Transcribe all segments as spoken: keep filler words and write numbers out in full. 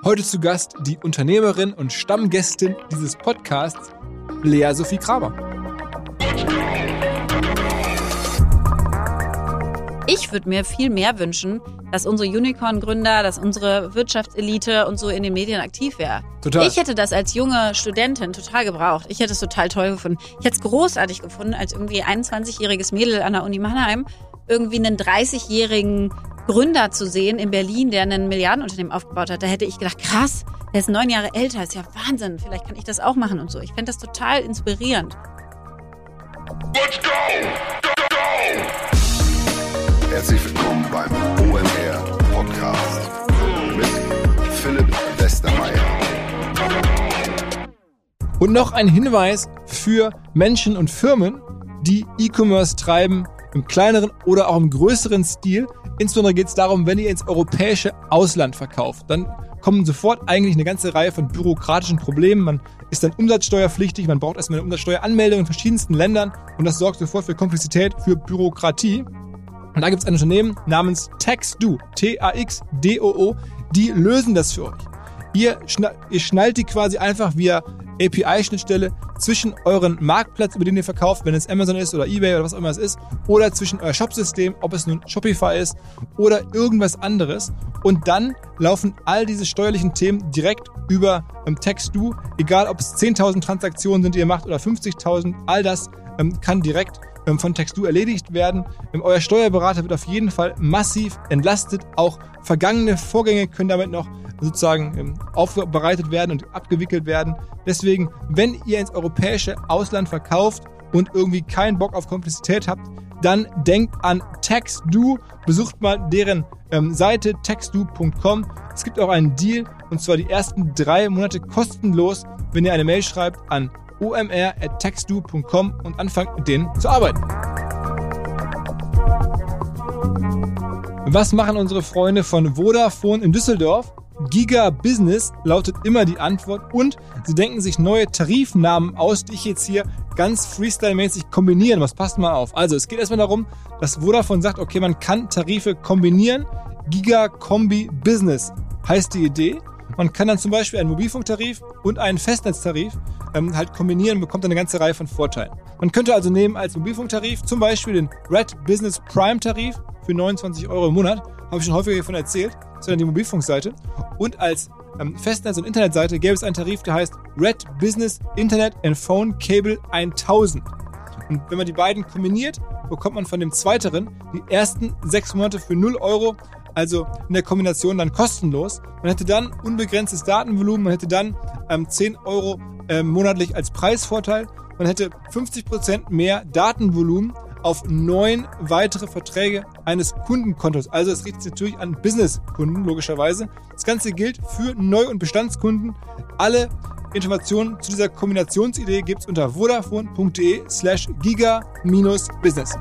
Heute zu Gast die Unternehmerin und Stammgästin dieses Podcasts, Lea Sophie Kramer. Ich würde mir viel mehr wünschen, dass unsere Unicorn-Gründer, dass unsere Wirtschaftselite und so in den Medien aktiv wäre. Total. Ich hätte das als junge Studentin total gebraucht. Ich hätte es total toll gefunden. Ich hätte es großartig gefunden, als irgendwie einundzwanzigjähriges Mädel an der Uni Mannheim irgendwie einen dreißigjährigen Gründer zu sehen in Berlin, der ein Milliardenunternehmen aufgebaut hat. Da hätte ich gedacht, krass, der ist neun Jahre älter, ist ja Wahnsinn. Vielleicht kann ich das auch machen und so. Ich fände das total inspirierend. Let's go! Go, go! Herzlich willkommen beim O M R Podcast mit Philipp Westermeier. Und noch ein Hinweis für Menschen und Firmen, die E-Commerce treiben, im kleineren oder auch im größeren Stil. Insbesondere geht es darum, wenn ihr ins europäische Ausland verkauft, dann kommen sofort eigentlich eine ganze Reihe von bürokratischen Problemen. Man ist dann umsatzsteuerpflichtig, man braucht erstmal eine Umsatzsteueranmeldung in verschiedensten Ländern und das sorgt sofort für Komplexität, für Bürokratie. Und da gibt es ein Unternehmen namens TaxDo, T A X D O O, die lösen das für euch. Ihr, schna- ihr schnallt die quasi einfach via A P I-Schnittstelle zwischen euren Marktplatz, über den ihr verkauft, wenn es Amazon ist oder eBay oder was auch immer es ist, oder zwischen euer Shopsystem, ob es nun Shopify ist oder irgendwas anderes. Und dann laufen all diese steuerlichen Themen direkt über ähm, TaxDo, egal ob es zehntausend Transaktionen sind, die ihr macht oder fünfzigtausend, all das ähm, kann direkt ähm, von TaxDo erledigt werden. Ähm, euer Steuerberater wird auf jeden Fall massiv entlastet. Auch vergangene Vorgänge können damit noch sozusagen ähm, aufbereitet werden und abgewickelt werden. Deswegen, wenn ihr ins europäische Ausland verkauft und irgendwie keinen Bock auf Komplexität habt, dann denkt an TaxDo, besucht mal deren ähm, Seite taxdo punkt com. Es gibt auch einen Deal und zwar die ersten drei Monate kostenlos, wenn ihr eine Mail schreibt an o m r at taxdo punkt com und anfangt mit denen zu arbeiten. Was machen unsere Freunde von Vodafone in Düsseldorf? Giga Business lautet immer die Antwort und sie denken sich neue Tarifnamen aus, die ich jetzt hier ganz freestyle-mäßig kombinieren. Was passt mal auf? Also es geht erstmal darum, dass Vodafone sagt, okay, man kann Tarife kombinieren. Giga Kombi Business heißt die Idee. Man kann dann zum Beispiel einen Mobilfunktarif und einen Festnetztarif ähm, halt kombinieren und bekommt dann eine ganze Reihe von Vorteilen. Man könnte also nehmen als Mobilfunktarif zum Beispiel den Red Business Prime Tarif für neunundzwanzig Euro im Monat. Habe ich schon häufiger davon erzählt. Das ist dann die Mobilfunkseite. Und als ähm, Festnetz- und Internetseite gäbe es einen Tarif, der heißt Red Business Internet and Phone Cable tausend. Und wenn man die beiden kombiniert, bekommt man von dem Zweiteren die ersten sechs Monate für null Euro, also in der Kombination dann kostenlos. Man hätte dann unbegrenztes Datenvolumen, man hätte dann ähm, zehn Euro ähm, monatlich als Preisvorteil, man hätte fünfzig Prozent mehr Datenvolumen auf neun weitere Verträge eines Kundenkontos. Also es richtet sich natürlich an Businesskunden, logischerweise. Das Ganze gilt für Neu- und Bestandskunden. Alle Informationen zu dieser Kombinationsidee gibt es unter vodafone.de slash giga-business.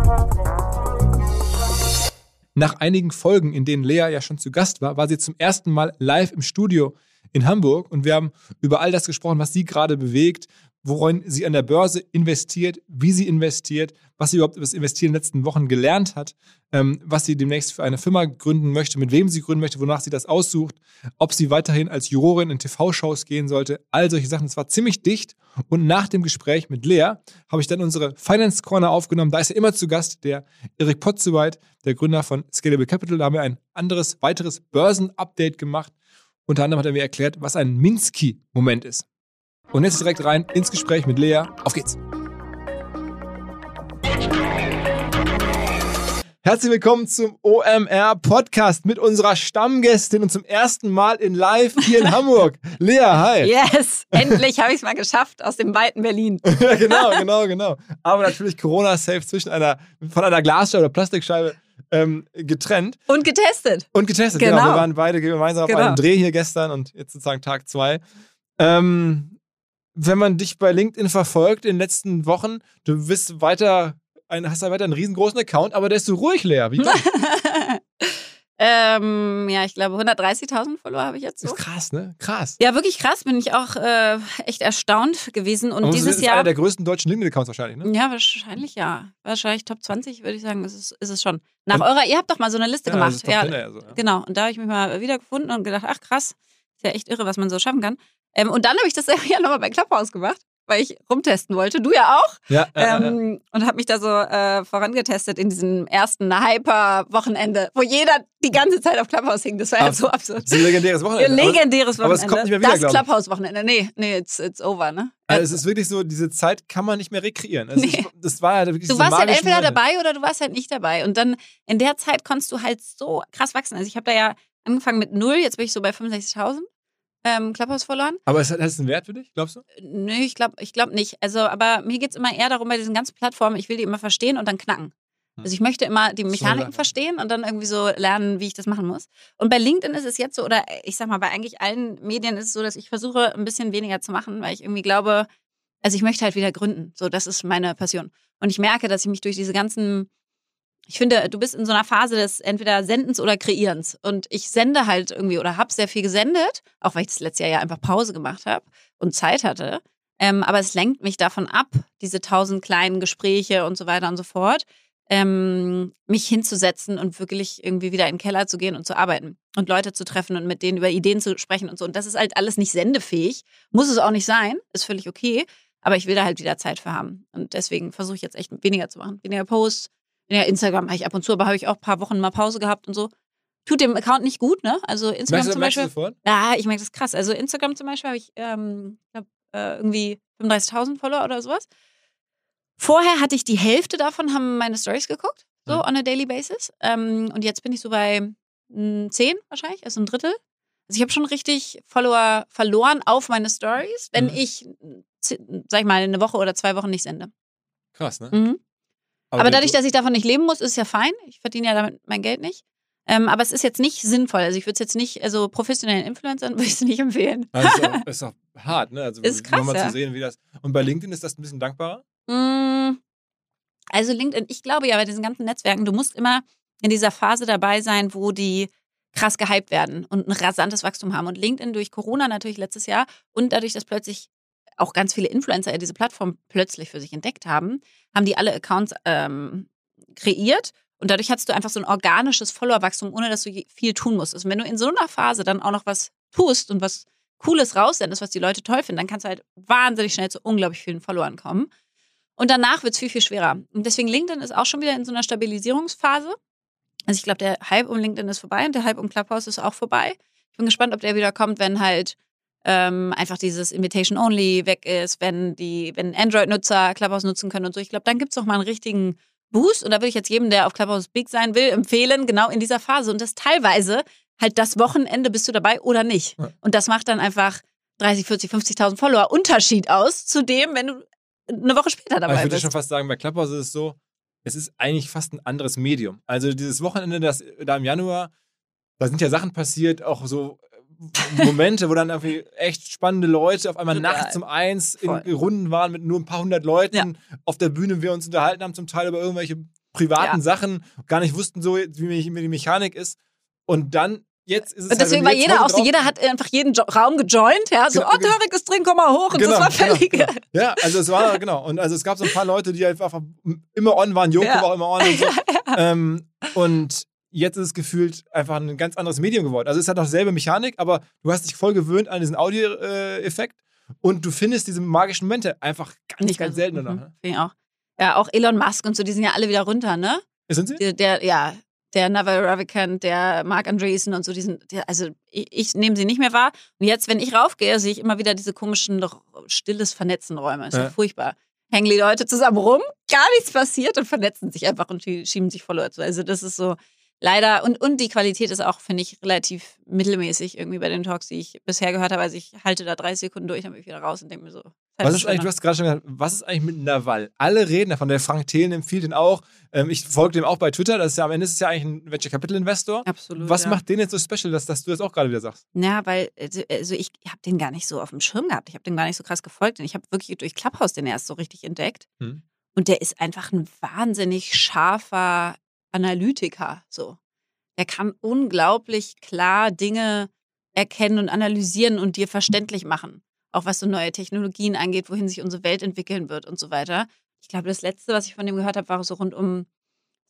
Nach einigen Folgen, in denen Lea ja schon zu Gast war, war sie zum ersten Mal live im Studio in Hamburg und wir haben über all das gesprochen, was sie gerade bewegt, worin sie an der Börse investiert, wie sie investiert, was sie überhaupt über das Investieren in den letzten Wochen gelernt hat, ähm, was sie demnächst für eine Firma gründen möchte, mit wem sie gründen möchte, wonach sie das aussucht, ob sie weiterhin als Jurorin in T V-Shows gehen sollte, all solche Sachen. Es war ziemlich dicht und nach dem Gespräch mit Lea habe ich dann unsere Finance Corner aufgenommen. Da ist ja immer zu Gast der Erik Potzowait, der Gründer von Scalable Capital. Da haben wir ein anderes, weiteres Börsen-Update gemacht. Unter anderem hat er mir erklärt, was ein Minsky-Moment ist. Und jetzt direkt rein ins Gespräch mit Lea. Auf geht's. Herzlich willkommen zum O M R Podcast mit unserer Stammgästin und zum ersten Mal in Live hier in Hamburg. Lea, hi. Yes, endlich habe ich es mal geschafft aus dem weiten Berlin. Ja, genau, genau, genau. Aber natürlich Corona-safe zwischen einer, von einer Glasscheibe oder Plastikscheibe ähm, getrennt. Und getestet. Und getestet, genau. genau. Wir waren beide gemeinsam genau. auf einem Dreh hier gestern und jetzt sozusagen Tag zwei. Ähm, wenn man dich bei LinkedIn verfolgt in den letzten Wochen, du bist weiter, ein, hast ja weiter einen riesengroßen Account, aber der ist so ruhig, Lea. Wie kommt? ähm, ja, ich glaube hundertdreißigtausend Follower habe ich jetzt so. Das ist krass, ne? Krass. Ja, wirklich krass. Bin ich auch äh, echt erstaunt gewesen. Und aber dieses das ist Jahr... einer der größten deutschen LinkedIn-Accounts wahrscheinlich, ne? Ja, wahrscheinlich ja. Wahrscheinlich Top zwanzig, würde ich sagen, ist es, ist es schon. Nach und, eurer, ihr habt doch mal so eine Liste ja, gemacht. Das ist Top ja, zehn, also, ja. Genau. Und da habe ich mich mal wiedergefunden und gedacht, ach krass, Ist ja echt irre, was man so schaffen kann. Ähm, und dann habe ich das ja nochmal bei Clubhouse gemacht, weil ich rumtesten wollte. Du ja auch. Ja, ja, ähm, ja. Und habe mich da so äh, vorangetestet in diesem ersten Hyper-Wochenende, wo jeder die ganze Zeit auf Clubhouse hing. Das war ja so absurd. Das ist ein legendäres Wochenende. Ein legendäres Wochenende. Aber es kommt nicht mehr wieder, das Clubhouse-Wochenende. Nee, nee, it's, it's over, ne? Also es ist wirklich so, diese Zeit kann man nicht mehr rekreieren. Also nee. ich, das war ja wirklich Du so warst halt entweder Momente. dabei oder du warst halt nicht dabei. Und dann in der Zeit konntest du halt so krass wachsen. Also ich habe da ja angefangen mit null, jetzt bin ich so bei fünfundsechzigtausend ähm, Clubhouse verloren. Aber es hat, hat es einen Wert für dich, glaubst du? Nee, ich glaube ich glaub nicht. Also, aber mir geht es immer eher darum, bei diesen ganzen Plattformen, ich will die immer verstehen und dann knacken. Also ich möchte immer die Mechaniken verstehen und dann irgendwie so lernen, wie ich das machen muss. Und bei LinkedIn ist es jetzt so, oder ich sag mal, bei eigentlich allen Medien ist es so, dass ich versuche, ein bisschen weniger zu machen, weil ich irgendwie glaube, also ich möchte halt wieder gründen. So, das ist meine Passion. Und ich merke, dass ich mich durch diese ganzen, ich finde, du bist in so einer Phase des entweder Sendens oder Kreierens. Und ich sende halt irgendwie oder habe sehr viel gesendet, auch weil ich das letzte Jahr ja einfach Pause gemacht habe und Zeit hatte. Ähm, aber es lenkt mich davon ab, diese tausend kleinen Gespräche und so weiter und so fort, ähm, mich hinzusetzen und wirklich irgendwie wieder in den Keller zu gehen und zu arbeiten und Leute zu treffen und mit denen über Ideen zu sprechen und so. Und das ist halt alles nicht sendefähig. Muss es auch nicht sein, ist völlig okay. Aber ich will da halt wieder Zeit für haben. Und deswegen versuche ich jetzt echt weniger zu machen. Weniger Posts. Ja, Instagram mache ich ab und zu, aber habe ich auch ein paar Wochen mal Pause gehabt und so. Tut dem Account nicht gut, ne? Also Instagram merkst du, zum Beispiel. Merkst du sofort? Ja, ich merke das krass. Also Instagram zum Beispiel habe ich, ähm, glaub, äh, irgendwie fünfunddreißigtausend Follower oder sowas. Vorher hatte ich die Hälfte davon, haben meine Stories geguckt, so mhm. on a daily basis. Ähm, und jetzt bin ich so bei mh, zehn wahrscheinlich, also ein Drittel. Also ich habe schon richtig Follower verloren auf meine Stories, wenn mhm. ich, sag ich mal, eine Woche oder zwei Wochen nicht sende. Krass, ne? Mhm. Aber, aber dadurch, dass ich davon nicht leben muss, ist es ja fein. Ich verdiene ja damit mein Geld nicht. Ähm, aber es ist jetzt nicht sinnvoll. Also ich würde es jetzt nicht, also professionellen Influencern würde ich es nicht empfehlen. Das ist auch, ist auch hart, ne? Also ist krass, mal ja. zu sehen, wie das. Und bei LinkedIn ist das ein bisschen dankbarer? Mm, also LinkedIn, ich glaube ja bei diesen ganzen Netzwerken, du musst immer in dieser Phase dabei sein, wo die krass gehypt werden und ein rasantes Wachstum haben. Und LinkedIn durch Corona natürlich letztes Jahr und dadurch, dass plötzlich auch ganz viele Influencer ja diese Plattform plötzlich für sich entdeckt haben, haben die alle Accounts ähm, kreiert und dadurch hattest du einfach so ein organisches Followerwachstum, ohne dass du viel tun musstest. Und wenn du in so einer Phase dann auch noch was tust und was Cooles raussendest, was die Leute toll finden, dann kannst du halt wahnsinnig schnell zu unglaublich vielen Followern kommen. Und danach wird es viel, viel schwerer. Und deswegen LinkedIn ist auch schon wieder in so einer Stabilisierungsphase. Also ich glaube, der Hype um LinkedIn ist vorbei und der Hype um Clubhouse ist auch vorbei. Ich bin gespannt, ob der wieder kommt, wenn halt Ähm, einfach dieses Invitation-Only weg ist, wenn die, wenn Android-Nutzer Clubhouse nutzen können und so. Ich glaube, dann gibt es noch mal einen richtigen Boost. Und da würde ich jetzt jedem, der auf Clubhouse big sein will, empfehlen, genau in dieser Phase. Und das teilweise halt das Wochenende bist du dabei oder nicht. Ja. Und das macht dann einfach dreißig, vierzig, fünfzigtausend Follower Unterschied aus zu dem, wenn du eine Woche später dabei bist. Ich würde schon fast sagen, bei Clubhouse ist es so, es ist eigentlich fast ein anderes Medium. Also dieses Wochenende, das da im Januar, da sind ja Sachen passiert, auch so Momente, wo dann irgendwie echt spannende Leute auf einmal Total. nachts um eins in Voll. Runden waren mit nur ein paar hundert Leuten Ja. auf der Bühne, wir uns unterhalten haben, zum Teil über irgendwelche privaten Ja. Sachen, gar nicht wussten so, wie die Mechanik ist. Und dann, jetzt ist es Und deswegen halt, war jeder auch so, jeder hat einfach jeden jo- Raum gejoint, ja, so, Genau, oh, Tarek ist drin, komm mal hoch. Und Genau, das war völlig. genau, genau. Ja, also es war, genau. Und also es gab so ein paar Leute, die einfach immer on waren. Joko Ja. war auch immer on und so. ähm, und jetzt ist es gefühlt einfach ein ganz anderes Medium geworden. Also es hat auch selbe Mechanik, aber du hast dich voll gewöhnt an diesen Audio-Effekt und du findest diese magischen Momente einfach ganz, Nicht ganz mehr so. selten nur noch. Mhm. Ne? Finde ich auch. Ja, auch Elon Musk und so, die sind ja alle wieder runter, ne? Sind sie? Der, der ja, der Naval Ravikant, der Mark Andreessen und so, die sind, die, also ich, ich nehme sie nicht mehr wahr. Und jetzt, wenn ich raufgehe, sehe ich immer wieder diese komischen, stilles Vernetzen Räume. Ist ja Ja. furchtbar. Hängen die Leute zusammen rum, gar nichts passiert und vernetzen sich einfach und schieben sich Follower zu. Also das ist so leider, und, und die Qualität ist auch, finde ich, relativ mittelmäßig irgendwie bei den Talks, die ich bisher gehört habe. Also ich halte da drei Sekunden durch, dann bin ich wieder raus und denke mir so. Was ist eigentlich, du hast gerade schon gesagt, was ist eigentlich mit Naval? Alle reden davon, der Frank Thelen empfiehlt ihn auch. Ähm, ich folge dem auch bei Twitter, das ist ja am Ende ist es ja eigentlich ein Venture Capital Investor. Absolut. Was ja. macht den jetzt so special, dass, dass du das auch gerade wieder sagst? Ja, weil also, also ich habe den gar nicht so auf dem Schirm gehabt. Ich habe den gar nicht so krass gefolgt. Und ich habe wirklich durch Clubhouse den erst so richtig entdeckt. Hm. Und der ist einfach ein wahnsinnig scharfer Analytiker. So. Der kann unglaublich klar Dinge erkennen und analysieren und dir verständlich machen. Auch was so neue Technologien angeht, wohin sich unsere Welt entwickeln wird und so weiter. Ich glaube, das Letzte, was ich von dem gehört habe, war so rund um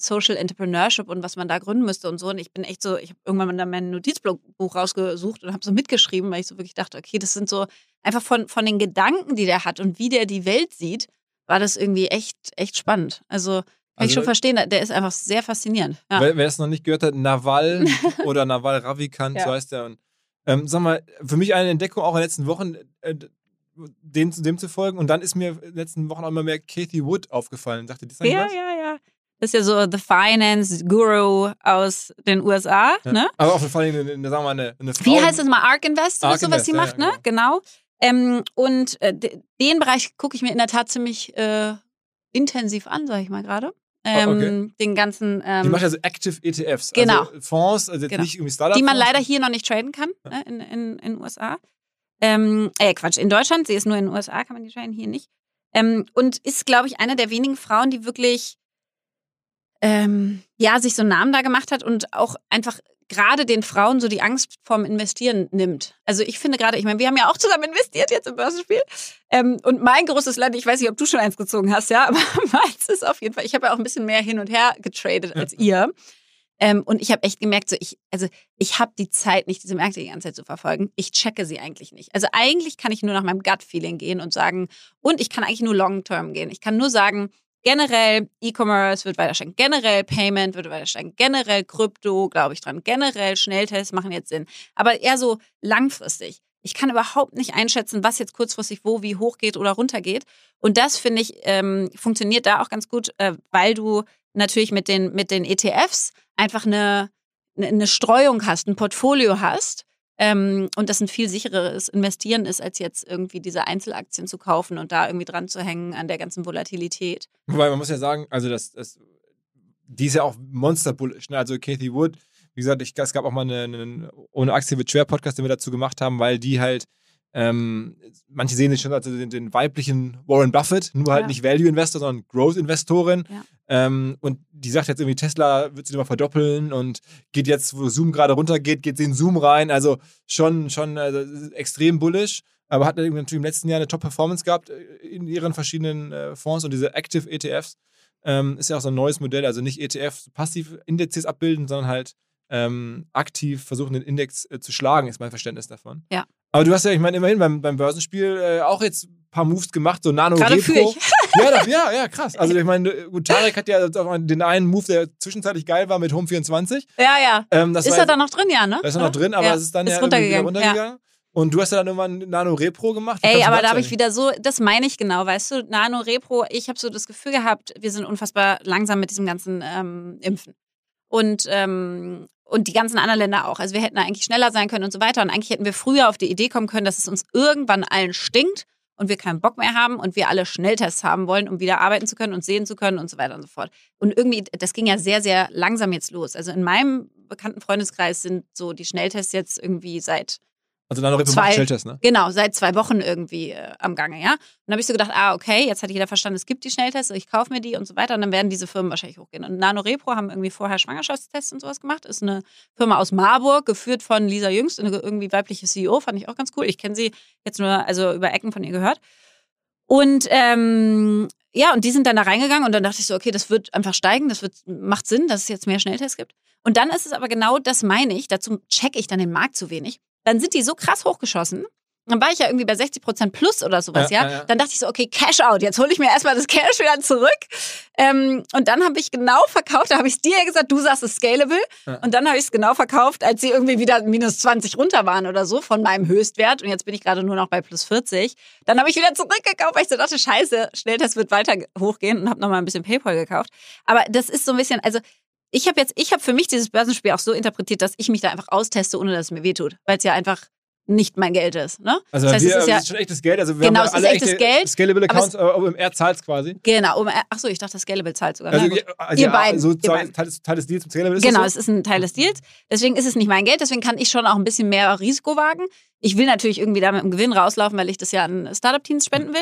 Social Entrepreneurship und was man da gründen müsste und so. Und ich bin echt so, ich habe irgendwann mal mein Notizbuch rausgesucht und habe so mitgeschrieben, weil ich so wirklich dachte, okay, das sind so einfach von, von den Gedanken, die der hat und wie der die Welt sieht, war das irgendwie echt, echt spannend. Also kann also, ich schon verstehen, der ist einfach sehr faszinierend. Ja. Wer, wer es noch nicht gehört hat, Naval oder Naval Ravikant, ja. so heißt der. Und, ähm, sag mal, für mich eine Entdeckung auch in den letzten Wochen, äh, dem, dem zu folgen. Und dann ist mir in den letzten Wochen auch immer mehr Kathy Wood aufgefallen. Sagte, das ja, was? ja, ja. Das ist ja so The Finance Guru aus den U S A. Ja. Ne? Aber auch vor allem, eine, eine, sagen wir mal, eine, eine Frau. Wie heißt das mal? Ark Invest oder so, was sie ja, macht, ja, ne? Genau. Ähm, und äh, den Bereich gucke ich mir in der Tat ziemlich äh, intensiv an, sage ich mal gerade. Ähm, oh, okay. Den ganzen. Ähm, die macht ja so Active E T Fs. Genau. Also Fonds, also jetzt genau. nicht irgendwie Startup. Die man leider hier noch nicht traden kann, ja. ne, in den in, in U S A. Ähm, äh, Quatsch, in Deutschland, sie ist nur in den U S A, kann man die traden, hier nicht. Ähm, und ist, glaube ich, eine der wenigen Frauen, die wirklich ähm, ja, sich so einen Namen da gemacht hat und auch einfach gerade den Frauen so die Angst vorm Investieren nimmt. Also ich finde gerade, ich meine, wir haben ja auch zusammen investiert jetzt im Börsenspiel. Ähm, und mein großes Land, ich weiß nicht, ob du schon eins gezogen hast, ja, aber meins ist auf jeden Fall, ich habe ja auch ein bisschen mehr hin und her getradet als ihr. Ähm, und ich habe echt gemerkt, so ich, also ich habe die Zeit nicht, diese Märkte die ganze Zeit zu verfolgen. Ich checke sie eigentlich nicht. Also eigentlich kann ich nur nach meinem Gut-Feeling gehen und sagen, und ich kann eigentlich nur Long-Term gehen. Ich kann nur sagen, generell E-Commerce wird weiter steigen, generell Payment wird weiter steigen, generell Krypto, glaube ich dran, generell Schnelltests machen jetzt Sinn. Aber eher so langfristig. Ich kann überhaupt nicht einschätzen, was jetzt kurzfristig wo, wie hoch geht oder runter geht. Und das, finde ich, ähm, funktioniert da auch ganz gut, äh, weil du natürlich mit den, mit den E T Fs einfach eine, eine Streuung hast, ein Portfolio hast. Ähm, und das ein viel sichereres Investieren ist, als jetzt irgendwie diese Einzelaktien zu kaufen und da irgendwie dran zu hängen an der ganzen Volatilität. Wobei man muss ja sagen, also das, das die ist ja auch monsterbullish, ne? Also Kathy Wood, wie gesagt, ich, es gab auch mal einen eine Ohne Aktie wird schwer Podcast, den wir dazu gemacht haben, weil die halt ähm, manche sehen sich schon als den, den weiblichen Warren Buffett, nur halt ja. nicht Value-Investor, sondern Growth-Investorin. Ja. Ähm, und die sagt jetzt irgendwie, Tesla wird sich immer verdoppeln und geht jetzt, wo Zoom gerade runtergeht, geht sie in Zoom rein. Also schon, schon also extrem bullish, aber hat natürlich im letzten Jahr eine Top-Performance gehabt in ihren verschiedenen äh, Fonds und diese Active E T Fs ähm, ist ja auch so ein neues Modell, also nicht E T F passiv Indizes abbilden, sondern halt ähm, aktiv versuchen, den Index äh, zu schlagen, ist mein Verständnis davon. Ja. Aber du hast ja, ich meine, immerhin beim, beim Börsenspiel äh, auch jetzt ein paar Moves gemacht, so Nano Gerade Repro. Ja, das, ja, ja, krass. Also ich meine, gut, Tarek hat ja den einen Move, der zwischenzeitlich geil war mit Home vierundzwanzig. Ja, ja. Ähm, das ist er da noch drin, ja, ne? Da ist er noch drin, aber ja. es ist dann ist ja runtergegangen. wieder runtergegangen. Ja. Und du hast ja dann irgendwann Nano Repro gemacht. Wie Ey, aber da habe ich wieder so, das meine ich genau, weißt du, Nano Repro, ich habe so das Gefühl gehabt, wir sind unfassbar langsam mit diesem ganzen ähm, Impfen. Und, ähm, und die ganzen anderen Länder auch. Also wir hätten eigentlich schneller sein können und so weiter. Und eigentlich hätten wir früher auf die Idee kommen können, dass es uns irgendwann allen stinkt und wir keinen Bock mehr haben und wir alle Schnelltests haben wollen, um wieder arbeiten zu können und sehen zu können und so weiter und so fort. Und irgendwie, das ging ja sehr, sehr langsam jetzt los. Also in meinem bekannten Freundeskreis sind so die Schnelltests jetzt irgendwie seit Also Nano Repro macht Schnelltests, ne? Genau, seit zwei Wochen irgendwie äh, am Gange, ja. Und dann habe ich so gedacht, ah, okay, jetzt hat jeder verstanden, es gibt die Schnelltests, ich kaufe mir die und so weiter und dann werden diese Firmen wahrscheinlich hochgehen. Und Nano Repro haben irgendwie vorher Schwangerschaftstests und sowas gemacht. Ist eine Firma aus Marburg, geführt von Lisa Jüngst, eine irgendwie weibliche C E O, fand ich auch ganz cool. Ich kenne sie jetzt nur, also über Ecken von ihr gehört. Und ähm, ja, und die sind dann da reingegangen und dann dachte ich so, okay, das wird einfach steigen, das wird, macht Sinn, dass es jetzt mehr Schnelltests gibt. Und dann ist es aber genau, das meine ich, dazu checke ich dann den Markt zu wenig. Dann sind die so krass hochgeschossen. Dann war ich ja irgendwie bei sechzig Prozent plus oder sowas, ja, ja. ja. Dann dachte ich so, okay, Cash out. Jetzt hole ich mir erstmal das Cash wieder zurück. Ähm, und dann habe ich genau verkauft, da habe ich es dir ja gesagt, du sagst, es ist scalable. Ja. Und dann habe ich es genau verkauft, als sie irgendwie wieder minus zwanzig runter waren oder so von meinem Höchstwert. Und jetzt bin ich gerade nur noch bei plus vierzig. Dann habe ich wieder zurückgekauft, weil ich so dachte, scheiße, Schnelltest wird weiter hochgehen und habe nochmal ein bisschen PayPal gekauft. Aber das ist so ein bisschen, also ich habe jetzt, ich habe für mich dieses Börsenspiel auch so interpretiert, dass ich mich da einfach austeste, ohne dass es mir wehtut. Weil es ja einfach nicht mein Geld ist, ne? Also das heißt, wir, es ist ja das ist schon echtes Geld, also wir genau, haben es alle ist echtes echte Geld, Scalable Accounts, aber O M R zahlt quasi. Genau, O M R, achso, ich dachte, Scalable zahlt sogar. Also, Na, ja, also ihr ja, beiden. So ihr Teil, beiden. Teil, des, Teil des Deals mit Scalable ist Genau, das so? es ist ein Teil des Deals. Deswegen ist es nicht mein Geld, deswegen kann ich schon auch ein bisschen mehr Risiko wagen. Ich will natürlich irgendwie da mit dem Gewinn rauslaufen, weil ich das ja an Startup-Teams spenden will.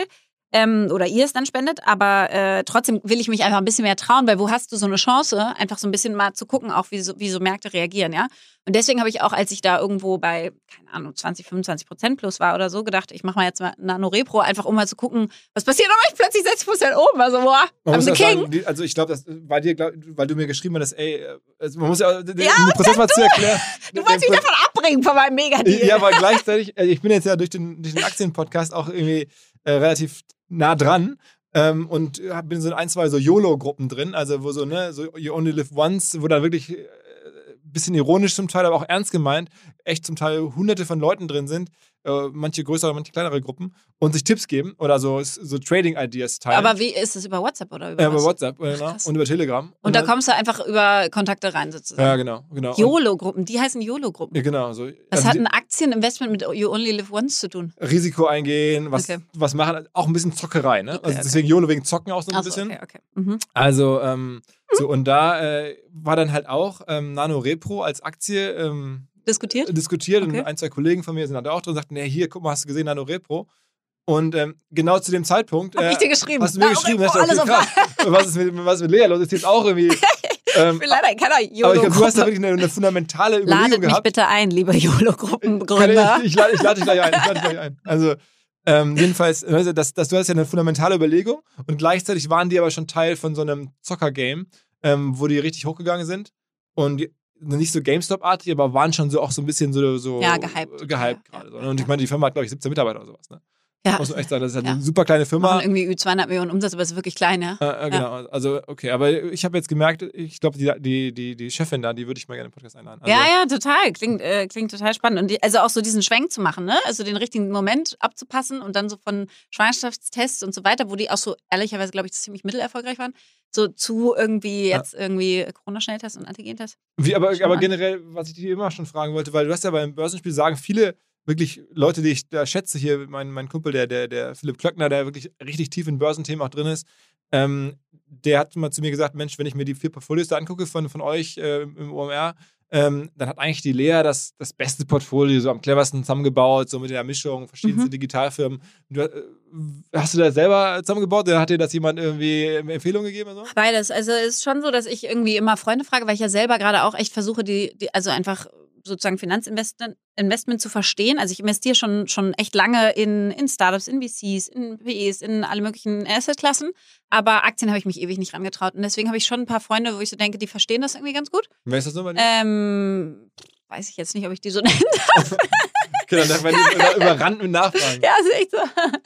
Ähm, oder ihr es dann spendet, aber äh, trotzdem will ich mich einfach ein bisschen mehr trauen, weil wo hast du so eine Chance, einfach so ein bisschen mal zu gucken, auch wie so, wie so Märkte reagieren, ja. Und deswegen habe ich auch, als ich da irgendwo bei, keine Ahnung, zwanzig, fünfundzwanzig Prozent plus war oder so, gedacht, ich mache mal jetzt mal Nano Repro, einfach um mal zu gucken, was passiert, aber ich plötzlich sechzig Prozent oben, also boah, I'm the king. Sagen, also ich glaube, bei dir, glaub, weil du mir geschrieben hast, ey, also man muss ja, den, ja den Prozess mal zu erklären. Du wolltest mich davon abbringen, von meinem Mega-Deal. Ja, aber gleichzeitig, ich bin jetzt ja durch den, durch den Aktienpodcast auch irgendwie äh, relativ nah dran ähm, und bin in so ein, zwei so YOLO-Gruppen drin, also wo so, ne, so You Only Live Once, wo da wirklich äh, bisschen ironisch zum Teil, aber auch ernst gemeint, echt zum Teil hunderte von Leuten drin sind, äh, manche größere, manche kleinere Gruppen und sich Tipps geben oder so, so Trading-Ideas teilen. Aber wie ist es, über WhatsApp oder über Ja, was? über WhatsApp genau. Und über Telegram. Und, und da kommst du einfach über Kontakte rein sozusagen. Ja, genau. genau. YOLO-Gruppen, die heißen YOLO-Gruppen. Ja, genau. So. Was also hat ein Aktieninvestment mit You Only Live Once zu tun? Risiko eingehen, was, okay. was machen, auch ein bisschen Zockerei, ne? Okay, also okay. Deswegen YOLO wegen Zocken auch so ein also, bisschen. Okay, okay. Mhm. Also, ähm, so, und da äh, war dann halt auch ähm, Nano Repro als Aktie ähm, diskutiert, diskutiert okay. und ein, zwei Kollegen von mir sind da auch drin und sagten, ja, hier, guck mal, hast du gesehen, Nano Repro? Und ähm, genau zu dem Zeitpunkt Hab äh, ich dir geschrieben. hast du mir Nano geschrieben, Repro, hast du, okay, alles krass, was ist, mit, was ist mit Lea los? Ist jetzt auch irgendwie... Ähm, ich bin leider keiner YOLO-Gruppe. Aber ich glaube, du hast da wirklich eine, eine fundamentale Überlegung Ladet gehabt. mich bitte ein, liebe YOLO-Gruppengründer. Ich, ich, ich, lade, ich lade dich gleich ein. Ich lade dich gleich ein. Also, ähm, jedenfalls, also das, das, du hast ja eine fundamentale Überlegung und gleichzeitig waren die aber schon Teil von so einem Zocker-Game, ähm, wo die richtig hochgegangen sind und die, nicht so GameStop-artig, aber waren schon so auch so ein bisschen so, so ja, gehypt, gehypt ja, gerade. ja, So. Und ich ja. meine, die Firma hat, glaube ich, siebzehn Mitarbeiter oder sowas. Ne? Ja. Muss man echt sagen, das ist halt ja. eine super kleine Firma. Machen irgendwie zweihundert Millionen Umsatz, aber es ist wirklich klein, ja. Äh, äh, genau, ja. Also okay, aber ich habe jetzt gemerkt, ich glaube, die, die, die, die Chefin da, die würde ich mal gerne im Podcast einladen. Also, ja, ja, total. Klingt, äh, klingt total spannend. Und die, also auch so diesen Schwenk zu machen, ne? Also den richtigen Moment abzupassen und dann so von Schwangerschaftstests und so weiter, wo die auch so ehrlicherweise, glaube ich, ziemlich mittelerfolgreich waren, so zu irgendwie jetzt ja. irgendwie Corona-Schnelltest und Antigentest. Wie, aber, aber generell, was ich dir immer schon fragen wollte, weil du hast ja beim Börsenspiel sagen viele wirklich Leute, die ich da schätze, hier mein, mein Kumpel, der, der, der Philipp Klöckner, der wirklich richtig tief in Börsenthemen auch drin ist, ähm, der hat mal zu mir gesagt, Mensch, wenn ich mir die vier Portfolios da angucke von, von euch äh, im O M R, ähm, dann hat eigentlich die Lea das, das beste Portfolio so am cleversten zusammengebaut, so mit der Mischung, verschiedenste mhm. Digitalfirmen. Du, äh, hast du das selber zusammengebaut oder hat dir das jemand irgendwie Empfehlungen gegeben? Oder so? Beides. Also es ist schon so, dass ich irgendwie immer Freunde frage, weil ich ja selber gerade auch echt versuche, die, die also einfach sozusagen Finanzinvestment Investment zu verstehen. Also ich investiere schon, schon echt lange in, in Startups, in V Cs, in P Es, in alle möglichen Assetklassen. Aber Aktien habe ich mich ewig nicht rangetraut. Und deswegen habe ich schon ein paar Freunde, wo ich so denke, die verstehen das irgendwie ganz gut. Wer ist das so bei dir? Ähm, weiß ich jetzt nicht, ob ich die so nennen darf. Okay, dann werden die überrannt mit Nachfragen. Ja, ist echt so.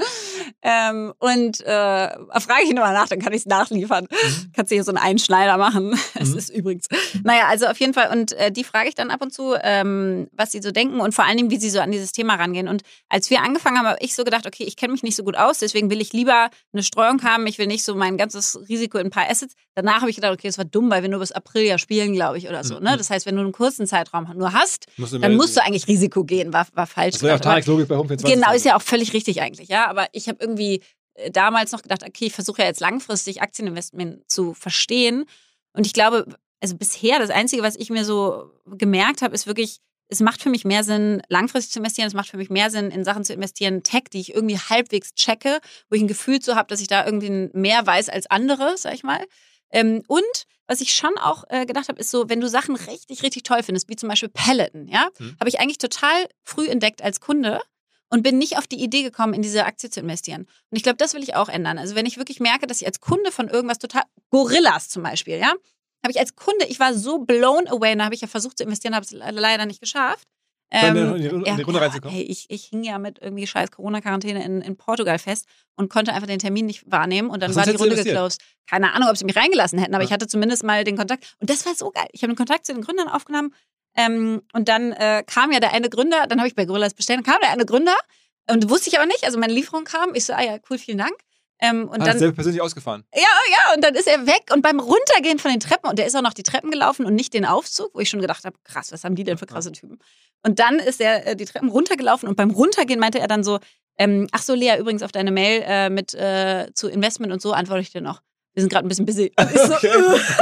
ähm, und äh, frage ich nochmal nach, dann kann ich es nachliefern. Mhm. Kannst du hier so einen Einschneider machen. Es mhm. ist übrigens. Naja, also auf jeden Fall. Und äh, die frage ich dann ab und zu, ähm, was sie so denken und vor allen Dingen, wie sie so an dieses Thema rangehen. Und als wir angefangen haben, habe ich so gedacht, okay, ich kenne mich nicht so gut aus, deswegen will ich lieber eine Streuung haben. Ich will nicht so mein ganzes Risiko in ein paar Assets. Danach habe ich gedacht, okay, das war dumm, weil wir nur bis April ja spielen, glaube ich, oder so. Mhm. Ne? Das heißt, wenn du einen kurzen Zeitraum nur hast, musst du dann musst du eigentlich Risiko gehen. War, war falsch. Das war ja auch Tageslogik bei Home vierundzwanzig. Genau, ist ja auch völlig richtig eigentlich, ja. Aber ich habe irgendwie damals noch gedacht, okay, ich versuche ja jetzt langfristig Aktieninvestment zu verstehen. Und ich glaube, also bisher das Einzige, was ich mir so gemerkt habe, ist wirklich, es macht für mich mehr Sinn, langfristig zu investieren. Es macht für mich mehr Sinn, in Sachen zu investieren, Tech, die ich irgendwie halbwegs checke, wo ich ein Gefühl zu habe, dass ich da irgendwie mehr weiß als andere, sag ich mal. Ähm, und was ich schon auch äh, gedacht habe, ist so, wenn du Sachen richtig, richtig toll findest, wie zum Beispiel Peloton, ja, hm. habe ich eigentlich total früh entdeckt als Kunde und bin nicht auf die Idee gekommen, in diese Aktie zu investieren. Und ich glaube, das will ich auch ändern. Also wenn ich wirklich merke, dass ich als Kunde von irgendwas total, Gorillas zum Beispiel, ja, habe ich als Kunde, ich war so blown away, da habe ich ja versucht zu investieren, habe es leider nicht geschafft. Ähm, in die, in die ja, Runde reinzukommen. Hey, ich, ich hing ja mit irgendwie scheiß Corona-Quarantäne in, in Portugal fest und konnte einfach den Termin nicht wahrnehmen und dann Ach, war die Runde investiert? geclosed. Keine Ahnung, ob sie mich reingelassen hätten, aber ja. ich hatte zumindest mal den Kontakt. Und das war so geil. Ich habe den Kontakt zu den Gründern aufgenommen ähm, und dann äh, kam ja der eine Gründer, dann habe ich bei Gorillas bestellt, dann kam der eine Gründer und wusste ich aber nicht, also meine Lieferung kam, ich so, ah ja, cool, vielen Dank. Ähm, und ah, dann selbst persönlich ausgefahren. Ja, ja, und dann ist er weg und beim Runtergehen von den Treppen, und der ist auch noch die Treppen gelaufen und nicht den Aufzug, wo ich schon gedacht habe, krass, was haben die denn für krasse Typen? Und dann ist er äh, die Treppen runtergelaufen und beim Runtergehen meinte er dann so, ähm, ach so, Lea, übrigens auf deine Mail äh, mit äh, zu Investment und so antworte ich dir noch. Wir sind gerade ein bisschen busy. Und ich so, okay.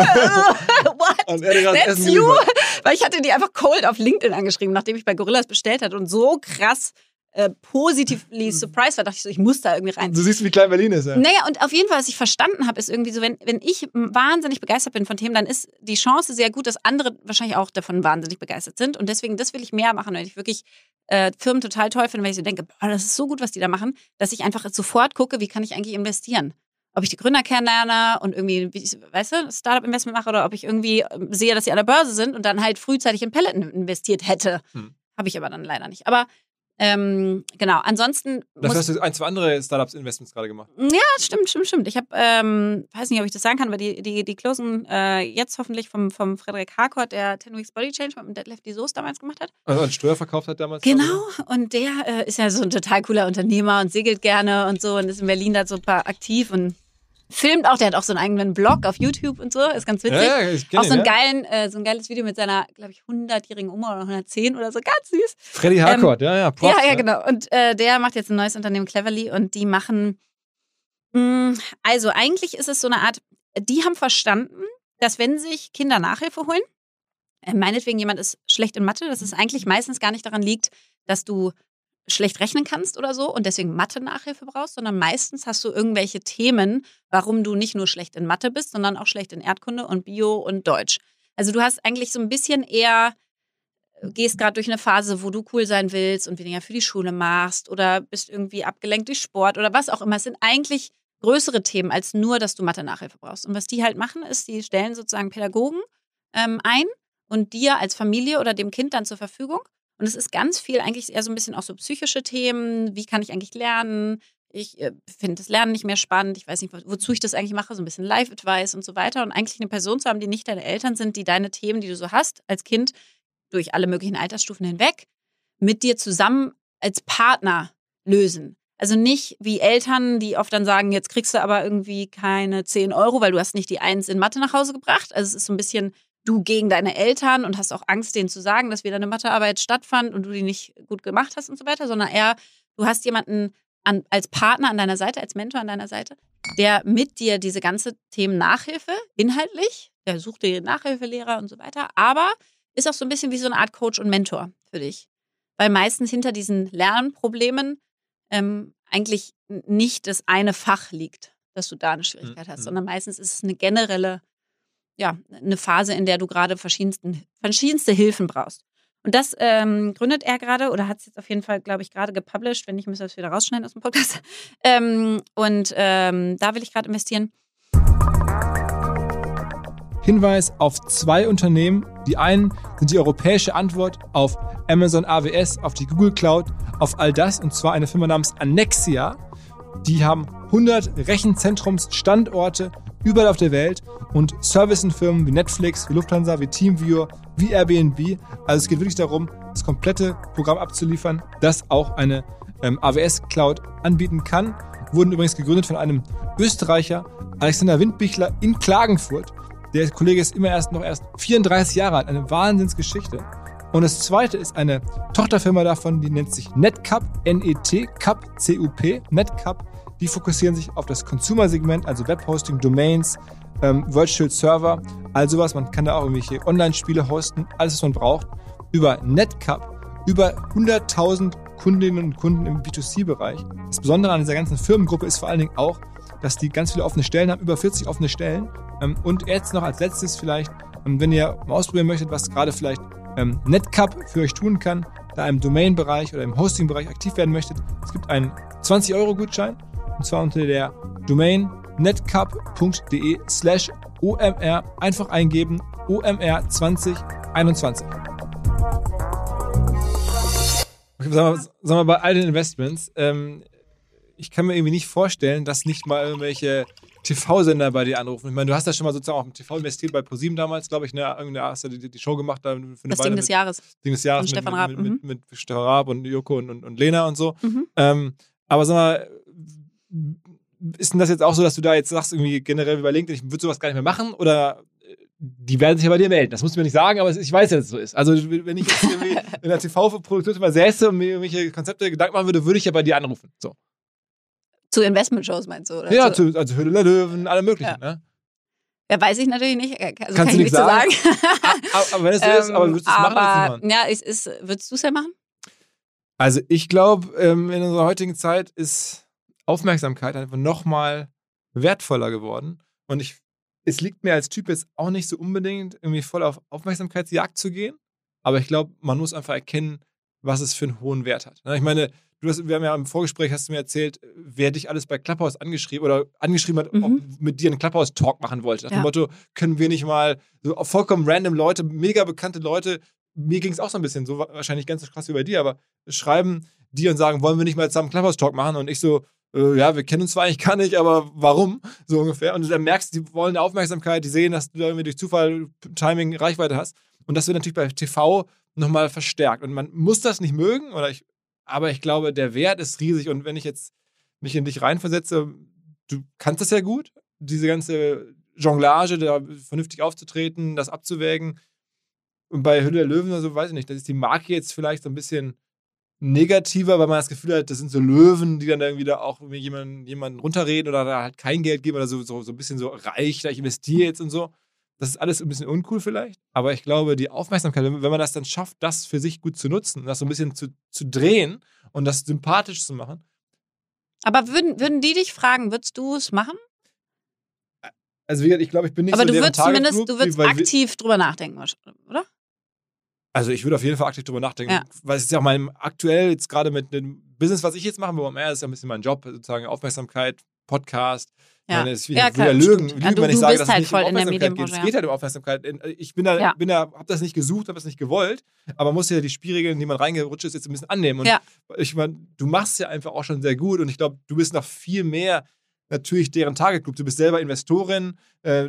what? Und er That's you? Weil ich hatte die einfach cold auf LinkedIn angeschrieben, nachdem ich bei Gorillas bestellt hatte und so krass äh, positively surprised war. Dachte ich so, ich muss da irgendwie rein. Du siehst, wie klein Berlin ist, ja. Naja, und auf jeden Fall, was ich verstanden habe, ist irgendwie so, wenn, wenn ich wahnsinnig begeistert bin von Themen, dann ist die Chance sehr gut, dass andere wahrscheinlich auch davon wahnsinnig begeistert sind. Und deswegen, das will ich mehr machen, weil ich wirklich äh, Firmen total toll finde, weil ich so denke, boah, das ist so gut, was die da machen, dass ich einfach sofort gucke, wie kann ich eigentlich investieren. Ob ich die Gründer kennenlerne und irgendwie, weißt du, Startup-Investment mache oder ob ich irgendwie sehe, dass sie an der Börse sind und dann halt frühzeitig in Peloton investiert hätte. Hm. Habe ich aber dann leider nicht. Aber ähm, genau, ansonsten... Das hast du ein, zwei andere Startups-Investments gerade gemacht. Ja, stimmt, stimmt, stimmt. Ich habe, ähm, weiß nicht, ob ich das sagen kann, aber die, die, die closen äh, jetzt hoffentlich vom, vom Frederik Harcourt, der ten Weeks Body Change mit dem Detlef die Soße damals gemacht hat. Also einen Steuer verkauft hat damals. Genau, und der äh, ist ja so ein total cooler Unternehmer und segelt gerne und so und ist in Berlin da super aktiv und filmt auch, der hat auch so einen eigenen Blog auf YouTube und so, ist ganz witzig. Ja, ich kenn auch so, einen ihn, ja. geilen, äh, so ein geiles Video mit seiner, glaube ich, hundertjährigen Oma oder hundertzehn oder so, ganz süß. Freddy Harcourt, ähm, ja, ja. Props, ja, ja, genau. Und äh, der macht jetzt ein neues Unternehmen, Cleverly, und die machen, mh, also eigentlich ist es so eine Art, die haben verstanden, dass wenn sich Kinder Nachhilfe holen, äh, meinetwegen jemand ist schlecht in Mathe, dass es eigentlich meistens gar nicht daran liegt, dass du schlecht rechnen kannst oder so und deswegen Mathe-Nachhilfe brauchst, sondern meistens hast du irgendwelche Themen, warum du nicht nur schlecht in Mathe bist, sondern auch schlecht in Erdkunde und Bio und Deutsch. Also du hast eigentlich so ein bisschen eher, gehst gerade durch eine Phase, wo du cool sein willst und weniger für die Schule machst oder bist irgendwie abgelenkt durch Sport oder was auch immer. Es sind eigentlich größere Themen als nur, dass du Mathe-Nachhilfe brauchst. Und was die halt machen, ist, die stellen sozusagen Pädagogen ähm, ein und dir als Familie oder dem Kind dann zur Verfügung. Und es ist ganz viel eigentlich eher so ein bisschen auch so psychische Themen. Wie kann ich eigentlich lernen? Ich äh, finde das Lernen nicht mehr spannend. Ich weiß nicht, wozu ich das eigentlich mache. So ein bisschen Life-Advice und so weiter. Und eigentlich eine Person zu haben, die nicht deine Eltern sind, die deine Themen, die du so hast als Kind, durch alle möglichen Altersstufen hinweg, mit dir zusammen als Partner lösen. Also nicht wie Eltern, die oft dann sagen, jetzt kriegst du aber irgendwie keine zehn Euro, weil du hast nicht die Eins in Mathe nach Hause gebracht. Also es ist so ein bisschen du gegen deine Eltern und hast auch Angst, denen zu sagen, dass wieder eine Mathearbeit stattfand und du die nicht gut gemacht hast und so weiter, sondern eher, du hast jemanden an, als Partner an deiner Seite, als Mentor an deiner Seite, der mit dir diese ganze Themen Nachhilfe, inhaltlich, der sucht dir Nachhilfelehrer und so weiter, aber ist auch so ein bisschen wie so eine Art Coach und Mentor für dich. Weil meistens hinter diesen Lernproblemen ähm, eigentlich nicht das eine Fach liegt, dass du da eine Schwierigkeit hast, mhm. sondern meistens ist es eine generelle ja, eine Phase, in der du gerade verschiedensten, verschiedenste Hilfen brauchst. Und das ähm, gründet er gerade oder hat es jetzt auf jeden Fall, glaube ich, gerade gepublished. Wenn nicht, müssen wir es wieder rausschneiden aus dem Podcast. ähm, und ähm, da will ich gerade investieren. Hinweis auf zwei Unternehmen. Die einen sind die europäische Antwort auf Amazon A W S, auf die Google Cloud, auf all das. Und zwar eine Firma namens Annexia. Die haben hundert Rechenzentrumsstandorte überall auf der Welt und servicen Firmen wie Netflix, wie Lufthansa, wie TeamViewer, wie Airbnb. Also es geht wirklich darum, das komplette Programm abzuliefern, das auch eine ähm, A W S-Cloud anbieten kann. Wurden übrigens gegründet von einem Österreicher, Alexander Windbichler in Klagenfurt. Der Kollege ist immer erst noch erst vierunddreißig Jahre alt, eine Wahnsinnsgeschichte. Und das zweite ist eine Tochterfirma davon, die nennt sich Netcup, N E T, Cup, C U P, Netcup. Die fokussieren sich auf das Consumer-Segment, also Webhosting, Domains, ähm, Virtual Server, all sowas. Man kann da auch irgendwelche Online-Spiele hosten, alles, was man braucht. Über Netcup, über hunderttausend Kundinnen und Kunden im B zwei C-Bereich. Das Besondere an dieser ganzen Firmengruppe ist vor allen Dingen auch, dass die ganz viele offene Stellen haben, über vierzig offene Stellen. Ähm, und jetzt noch als letztes vielleicht, ähm, wenn ihr mal ausprobieren möchtet, was gerade vielleicht ähm, Netcup für euch tun kann, da im Domain-Bereich oder im Hosting-Bereich aktiv werden möchtet, es gibt einen zwanzig Euro Gutschein. Und zwar unter der Domain netcup.de slash OMR. Einfach eingeben O M R zwanzig einundzwanzig. Okay, sagen wir, sagen wir bei all den Investments, ähm, ich kann mir irgendwie nicht vorstellen, dass nicht mal irgendwelche T V-Sender bei dir anrufen. Ich meine, du hast ja schon mal sozusagen auch im T V investiert bei ProSieben damals, glaube ich, ne? Irgendeine hast du die, die Show gemacht. Da für eine das Weile Ding des mit, Jahres. Ding des Jahres von mit, Stefan mit, Raab. mit, Mhm. mit, mit Stefan Raab und Joko und, und, und Lena und so. Mhm. Ähm, aber sag mal, ist denn das jetzt auch so, dass du da jetzt sagst, irgendwie generell wie bei LinkedIn, ich würde sowas gar nicht mehr machen? Oder die werden sich ja bei dir melden. Das musst du mir nicht sagen, aber ich weiß ja, dass es so ist. Also wenn ich jetzt irgendwie in der T V-Produktion mal säße und mir irgendwelche Konzepte Gedanken machen würde, würde ich ja bei dir anrufen. So. Zu Investment-Shows meinst du? Oder? Ja, zu, zu, also Höhle der Löwen, alle möglichen. Ja. Ne? Ja, weiß ich natürlich nicht. Also Kannst kann du ich nicht nicht sagen? zu sagen. aber, aber wenn es so ist, aber würdest du es machen oder aber, nicht machen? Ja, ist, ist, würdest du es ja machen? Also ich glaube, ähm, in unserer heutigen Zeit ist Aufmerksamkeit einfach nochmal wertvoller geworden. Und ich, es liegt mir als Typ jetzt auch nicht so unbedingt, irgendwie voll auf Aufmerksamkeitsjagd zu gehen. Aber ich glaube, man muss einfach erkennen, was es für einen hohen Wert hat. Ich meine, du hast, wir haben ja im Vorgespräch, hast du mir erzählt, wer dich alles bei Clubhouse angeschrieben oder angeschrieben hat, mhm. ob mit dir einen Clubhouse-Talk machen wollte. Nach ja. dem Motto, können wir nicht mal so vollkommen random Leute, mega bekannte Leute, mir ging es auch so ein bisschen, so wahrscheinlich ganz krass wie bei dir, aber schreiben die und sagen, wollen wir nicht mal zusammen einen Clubhouse-Talk machen? Und ich so, äh, ja, wir kennen uns zwar eigentlich gar nicht, aber warum? So ungefähr. Und du dann merkst, die wollen eine Aufmerksamkeit, die sehen, dass du da irgendwie durch Zufall Timing, Reichweite hast. Und das wird natürlich bei T V nochmal verstärkt. Und man muss das nicht mögen, oder ich, aber ich glaube, der Wert ist riesig. Und wenn ich jetzt mich in dich reinversetze, du kannst das ja gut, diese ganze Jonglage, da vernünftig aufzutreten, das abzuwägen. Und bei Höhle der Löwen oder so, weiß ich nicht, das ist die Marke jetzt vielleicht so ein bisschen negativer, weil man das Gefühl hat, das sind so Löwen, die dann irgendwie da auch jemanden, jemanden runterreden oder da halt kein Geld geben oder so, so, so ein bisschen so reich, da ich investiere jetzt und so. Das ist alles ein bisschen uncool vielleicht, aber ich glaube, die Aufmerksamkeit, wenn man das dann schafft, das für sich gut zu nutzen, das so ein bisschen zu, zu drehen und das sympathisch zu machen. Aber würden, würden die dich fragen, würdest du es machen? Also wie gesagt, ich glaube, ich bin nicht aber so du deren würdest zumindest, du würdest weil aktiv wir, drüber nachdenken, oder? Also ich würde auf jeden Fall aktiv drüber nachdenken, ja. weil es ist ja auch mein aktuell jetzt gerade mit dem Business, was ich jetzt mache, wo mehr ist ja ein bisschen mein Job, sozusagen Aufmerksamkeit, Podcast. Ja, meine, es, ja ich klar, will ja lügen, ja, lügen du, wenn ich du sage, bist dass halt es nicht voll um in der Aufmerksamkeit geht. Es Medienbranche, geht halt um Aufmerksamkeit. Ich bin da, ja. bin da, hab das nicht gesucht, hab das nicht gewollt, aber muss ja die Spielregeln, die man reingerutscht ist, jetzt ein bisschen annehmen. Und ja. ich meine, du machst ja einfach auch schon sehr gut und ich glaube, du bist noch viel mehr natürlich deren Target Group. Du bist selber Investorin, äh,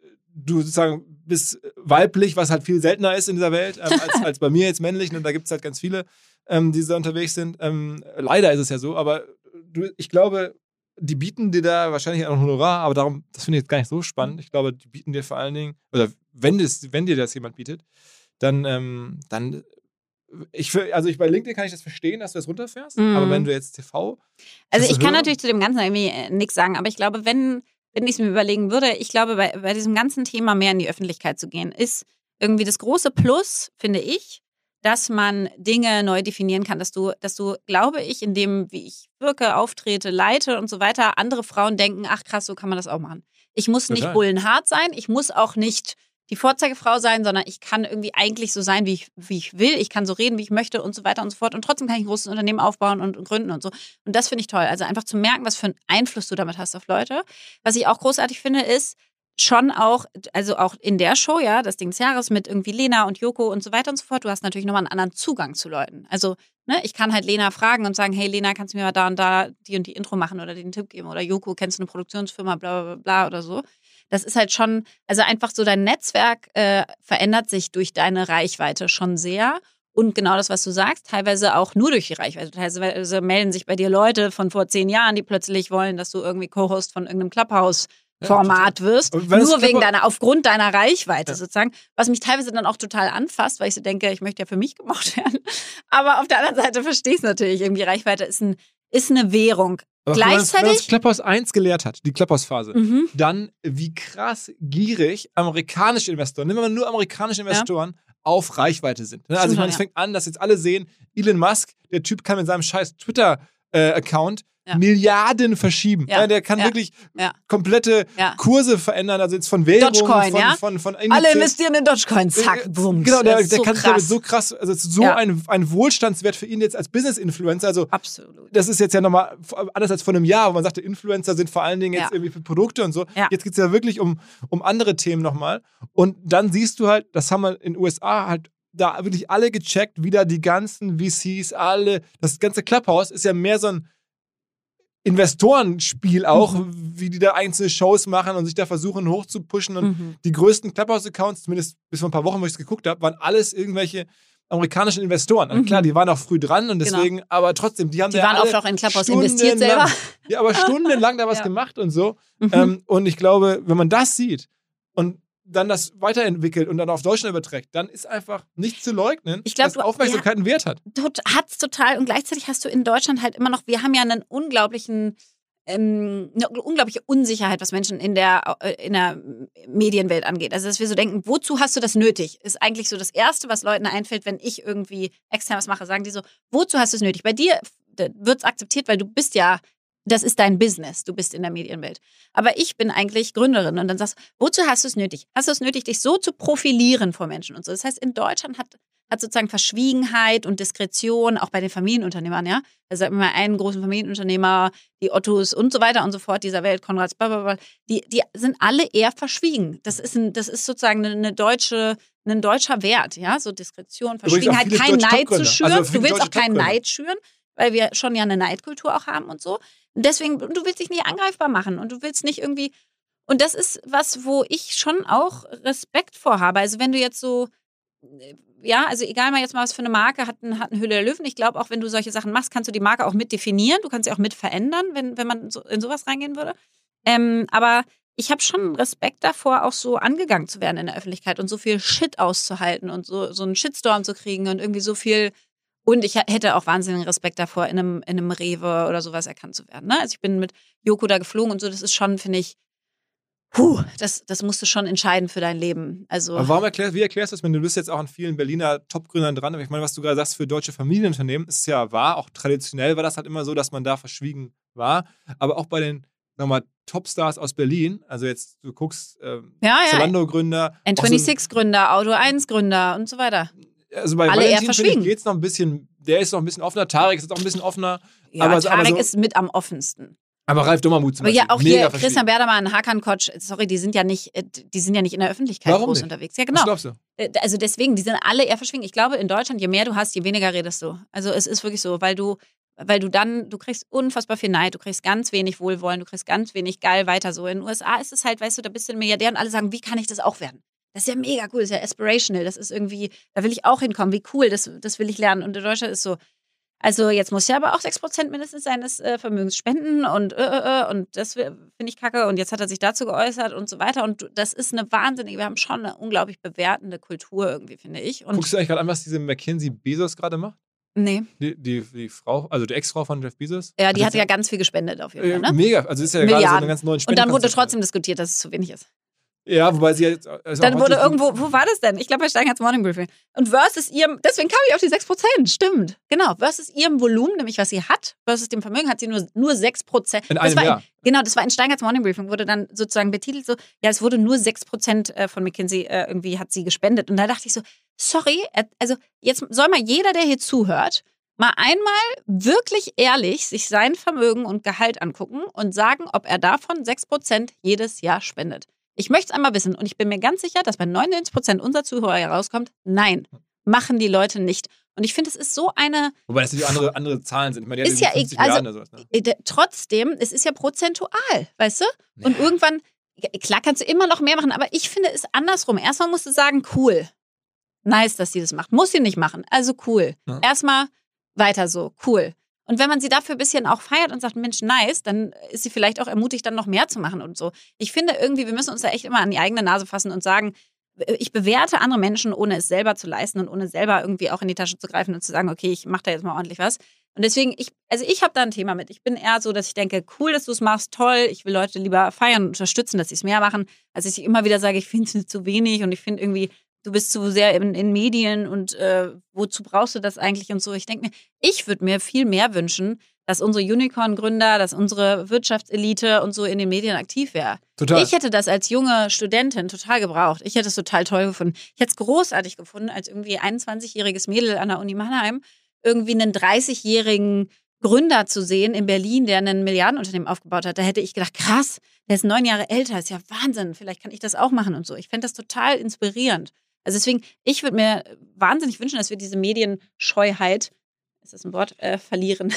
du sozusagen bist weiblich, was halt viel seltener ist in dieser Welt, ähm, als, als bei mir jetzt männlich. Und da gibt es halt ganz viele, ähm, die da unterwegs sind. Ähm, leider ist es ja so, aber du, ich glaube, die bieten dir da wahrscheinlich auch ein Honorar, aber darum, das finde ich jetzt gar nicht so spannend. Ich glaube, die bieten dir vor allen Dingen, oder wenn, das, wenn dir das jemand bietet, dann, ähm, dann ich, also ich bei LinkedIn kann ich das verstehen, dass du das runterfährst, mm. aber wenn du jetzt T V... Also ich kann natürlich zu dem Ganzen irgendwie äh, nichts sagen, aber ich glaube, wenn, wenn ich es mir überlegen würde, ich glaube, bei, bei diesem ganzen Thema mehr in die Öffentlichkeit zu gehen, ist irgendwie das große Plus, finde ich, dass man Dinge neu definieren kann, dass du, dass du, glaube ich, in dem, wie ich wirke, auftrete, leite und so weiter, andere Frauen denken, ach krass, so kann man das auch machen. Ich muss nicht Total. bullenhart sein, ich muss auch nicht die Vorzeigefrau sein, sondern ich kann irgendwie eigentlich so sein, wie ich, wie ich will. Ich kann so reden, wie ich möchte und so weiter und so fort. Und trotzdem kann ich ein großes Unternehmen aufbauen und, und gründen und so. Und das finde ich toll. Also einfach zu merken, was für einen Einfluss du damit hast auf Leute. Was ich auch großartig finde, ist schon auch, also auch in der Show, ja, das Ding des Jahres mit irgendwie Lena und Joko und so weiter und so fort. Du hast natürlich nochmal einen anderen Zugang zu Leuten. Also, ne, ich kann halt Lena fragen und sagen, hey Lena, kannst du mir mal da und da die und die Intro machen oder den Tipp geben? Oder Joko, kennst du eine Produktionsfirma, bla bla bla oder so. Das ist halt schon, also einfach so dein Netzwerk äh, verändert sich durch deine Reichweite schon sehr. Und genau das, was du sagst, teilweise auch nur durch die Reichweite. Teilweise melden sich bei dir Leute von vor zehn Jahren, die plötzlich wollen, dass du irgendwie Co-Host von irgendeinem Clubhouse-Format ja, wirst. Nur wegen deiner, aufgrund deiner Reichweite ja. sozusagen. Was mich teilweise dann auch total anfasst, weil ich so denke, ich möchte ja für mich gemocht werden. Aber auf der anderen Seite verstehe ich es natürlich. Irgendwie Reichweite ist, ein, ist eine Währung. Aber Gleichzeitig, wenn uns Clubhouse eins gelehrt hat, die Clubhouse-Phase, mhm. dann wie krass gierig amerikanische Investoren, nehmen wir mal nur amerikanische Investoren, ja. auf Reichweite sind. Also ich meine, es fängt an, dass jetzt alle sehen, Elon Musk, der Typ kann mit seinem scheiß Twitter-Account ja. Milliarden verschieben. Ja. Ja, der kann ja. wirklich ja. komplette ja. Kurse verändern, also jetzt von Währungen, Dogecoin, von, ja? von, von, von alle investieren in Dogecoin, zack, bums. Genau, der, der so kann krass. so krass, also so ja. ein, ein Wohlstandswert für ihn jetzt als Business-Influencer. Also absolut. Das ist jetzt ja nochmal anders als vor einem Jahr, wo man sagte, Influencer sind vor allen Dingen jetzt ja. irgendwie für Produkte und so. Ja. Jetzt geht es ja wirklich um, um andere Themen nochmal. Und dann siehst du halt, das haben wir in den U S A halt da wirklich alle gecheckt, wieder die ganzen V Cs, alle, das ganze Clubhouse ist ja mehr so ein Investorenspiel auch, mhm. wie die da einzelne Shows machen und sich da versuchen hochzupushen. Und mhm. die größten Clubhouse-Accounts, zumindest bis vor ein paar Wochen, wo ich es geguckt habe, waren alles irgendwelche amerikanischen Investoren. Mhm. Klar, die waren auch früh dran und deswegen, genau. aber trotzdem, die haben die da waren alle oft auch in Clubhouse investiert selber. Ja, aber stundenlang da was ja. gemacht und so. Mhm. Ähm, und ich glaube, wenn man das sieht und dann das weiterentwickelt und dann auf Deutschland überträgt, dann ist einfach nicht zu leugnen, ich glaub, dass Aufmerksamkeit ja, einen Wert hat. Hat es total. Und gleichzeitig hast du in Deutschland halt immer noch, wir haben ja einen unglaublichen ähm, eine unglaubliche Unsicherheit, was Menschen in der, in der Medienwelt angeht. Also, dass wir so denken, wozu hast du das nötig? Ist eigentlich so das Erste, was Leuten einfällt, wenn ich irgendwie extern was mache, sagen die so, wozu hast du es nötig? Bei dir wird es akzeptiert, weil du bist ja, das ist dein Business, du bist in der Medienwelt. Aber ich bin eigentlich Gründerin und dann sagst du, wozu hast du es nötig? Hast du es nötig, dich so zu profilieren vor Menschen und so? Das heißt, in Deutschland hat, hat sozusagen Verschwiegenheit und Diskretion, auch bei den Familienunternehmern, ja. Also sagen wir mal einen großen Familienunternehmer, die Ottos und so weiter und so fort dieser Welt, Konrads, blablabla, die, die sind alle eher verschwiegen. Das ist, ein, das ist sozusagen eine, eine deutsche, ein deutscher Wert, ja, so Diskretion, Verschwiegenheit, kein Neid zu schüren. Also du willst auch keinen Neid schüren, weil wir schon ja eine Neidkultur auch haben und so. Und deswegen, du willst dich nicht angreifbar machen und du willst nicht irgendwie, und das ist was, wo ich schon auch Respekt vor habe. Also wenn du jetzt so, ja, also egal mal jetzt mal, was für eine Marke hat, ein, hat eine Höhle der Löwen. Ich glaube auch, wenn du solche Sachen machst, kannst du die Marke auch mit definieren. Du kannst sie auch mit verändern, wenn, wenn man so in sowas reingehen würde. Ähm, aber ich habe schon Respekt davor, auch so angegangen zu werden in der Öffentlichkeit und so viel Shit auszuhalten und so, so einen Shitstorm zu kriegen und irgendwie so viel. Und ich hätte auch wahnsinnigen Respekt davor, in einem, in einem Rewe oder sowas erkannt zu werden. Ne? Also ich bin mit Joko da geflogen und so, das ist schon, finde ich, puh, das, das musst du schon entscheiden für dein Leben. Also, aber warum erklärst, wie erklärst du das, wenn du bist jetzt auch an vielen Berliner Top-Gründern dran, aber ich meine, was du gerade sagst, für deutsche Familienunternehmen ist ja wahr, auch traditionell war das halt immer so, dass man da verschwiegen war, aber auch bei den, nochmal, Topstars aus Berlin, also jetzt, du guckst, ähm, ja, ja. Zalando-Gründer. N sechsundzwanzig-Gründer, Auto eins Gründer und so weiter. Also bei alle Valentin, eher verschwiegen. Geht's noch ein bisschen, der ist noch ein bisschen offener, Tarek ist jetzt auch ein bisschen offener. Ja, aber, Tarek aber so, ist mit am offensten. Aber Ralf Dommermuth zum aber Beispiel, ja, auch mega hier Christian Berdermann, Hakan Kotsch, sorry, die sind ja nicht, die sind ja nicht in der Öffentlichkeit Warum groß nicht? unterwegs. Ja, genau. Was glaubst du? Also deswegen, die sind alle eher verschwiegen. Ich glaube, in Deutschland, je mehr du hast, je weniger redest du. Also es ist wirklich so, weil du, weil du dann, du kriegst unfassbar viel Neid, du kriegst ganz wenig Wohlwollen, du kriegst ganz wenig geil weiter so. In den U S A ist es halt, weißt du, da bist du ein Milliardär und alle sagen, wie kann ich das auch werden? Das ist ja mega cool, das ist ja aspirational, das ist irgendwie, da will ich auch hinkommen, wie cool, das, das will ich lernen. Und in Deutschland ist so, also jetzt muss ja aber auch sechs Prozent mindestens seines äh, Vermögens spenden und äh, äh, und das finde ich kacke und jetzt hat er sich dazu geäußert und so weiter und das ist eine wahnsinnige, wir haben schon eine unglaublich bewertende Kultur irgendwie, finde ich. Und guckst du eigentlich gerade an, was diese Mackenzie Bezos gerade macht? Nee. Die, die, die Frau, also die Ex-Frau von Jeff Bezos? Ja, die hat hat ja ganz viel gespendet auf jeden äh, Fall, ne? Mega, also ist ja gerade so eine ganz neue Und dann wurde trotzdem diskutiert, dass es zu wenig ist. Ja, wobei sie jetzt. Also dann wurde irgendwo, wo war das denn? Ich glaube, bei Steigerts Morning Briefing. Und versus ihrem, deswegen kam ich auf die sechs Prozent, stimmt. Genau, versus ihrem Volumen, nämlich was sie hat, versus dem Vermögen, hat sie nur, nur sechs Prozent. In einem das war Jahr. In, genau, das war in Steigerts Morning Briefing, wurde dann sozusagen betitelt so, ja, es wurde nur sechs Prozent von McKinsey äh, irgendwie hat sie gespendet. Und da dachte ich so, sorry, also jetzt soll mal jeder, der hier zuhört, mal einmal wirklich ehrlich sich sein Vermögen und Gehalt angucken und sagen, ob er davon sechs Prozent jedes Jahr spendet. Ich möchte es einmal wissen und ich bin mir ganz sicher, dass bei neunundneunzig Prozent unserer Zuhörer herauskommt, nein, machen die Leute nicht. Und ich finde, es ist so eine... Wobei das natürlich andere, andere Zahlen sind. Ich meine, die ist ja fünfzig also, Milliarden oder sowas, ne? Trotzdem, es ist ja prozentual, weißt du? Und ja. Irgendwann, klar kannst du immer noch mehr machen, aber ich finde es andersrum. Erstmal musst du sagen, cool, nice, dass sie das macht. Muss sie nicht machen, also cool. Ja. Erstmal weiter so, cool. Und wenn man sie dafür ein bisschen auch feiert und sagt, Mensch, nice, dann ist sie vielleicht auch ermutigt, dann noch mehr zu machen und so. Ich finde irgendwie, wir müssen uns da echt immer an die eigene Nase fassen und sagen, ich bewerte andere Menschen, ohne es selber zu leisten und ohne selber irgendwie auch in die Tasche zu greifen und zu sagen, okay, ich mache da jetzt mal ordentlich was. Und deswegen, ich, also ich habe da ein Thema mit. Ich bin eher so, dass ich denke, cool, dass du es machst, toll. Ich will Leute lieber feiern und unterstützen, dass sie es mehr machen, als ich immer wieder sage, ich finde es zu wenig und ich finde irgendwie, du bist zu sehr in, in Medien und äh, wozu brauchst du das eigentlich und so. Ich denke mir, ich würde mir viel mehr wünschen, dass unsere Unicorn-Gründer, dass unsere Wirtschaftselite und so in den Medien aktiv wäre. Total. Ich hätte das als junge Studentin total gebraucht. Ich hätte es total toll gefunden. Ich hätte es großartig gefunden, als irgendwie einundzwanzigjähriges Mädel an der Uni Mannheim irgendwie einen dreißigjährigen Gründer zu sehen in Berlin, der ein Milliardenunternehmen aufgebaut hat. Da hätte ich gedacht, krass, der ist neun Jahre älter, ist ja Wahnsinn. Vielleicht kann ich das auch machen und so. Ich fände das total inspirierend. Also deswegen, ich würde mir wahnsinnig wünschen, dass wir diese Medienscheuheit, ist das ein Wort, äh, verlieren.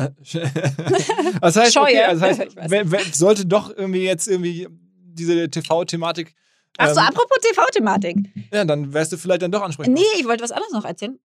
Das heißt, Scheue. Okay, also das heißt, wer, wer sollte doch irgendwie jetzt irgendwie diese T V-Thematik... Ach so, ähm, apropos T V-Thematik. Ja, dann wärst du vielleicht dann doch ansprechbar. Nee, ich wollte was anderes noch erzählen.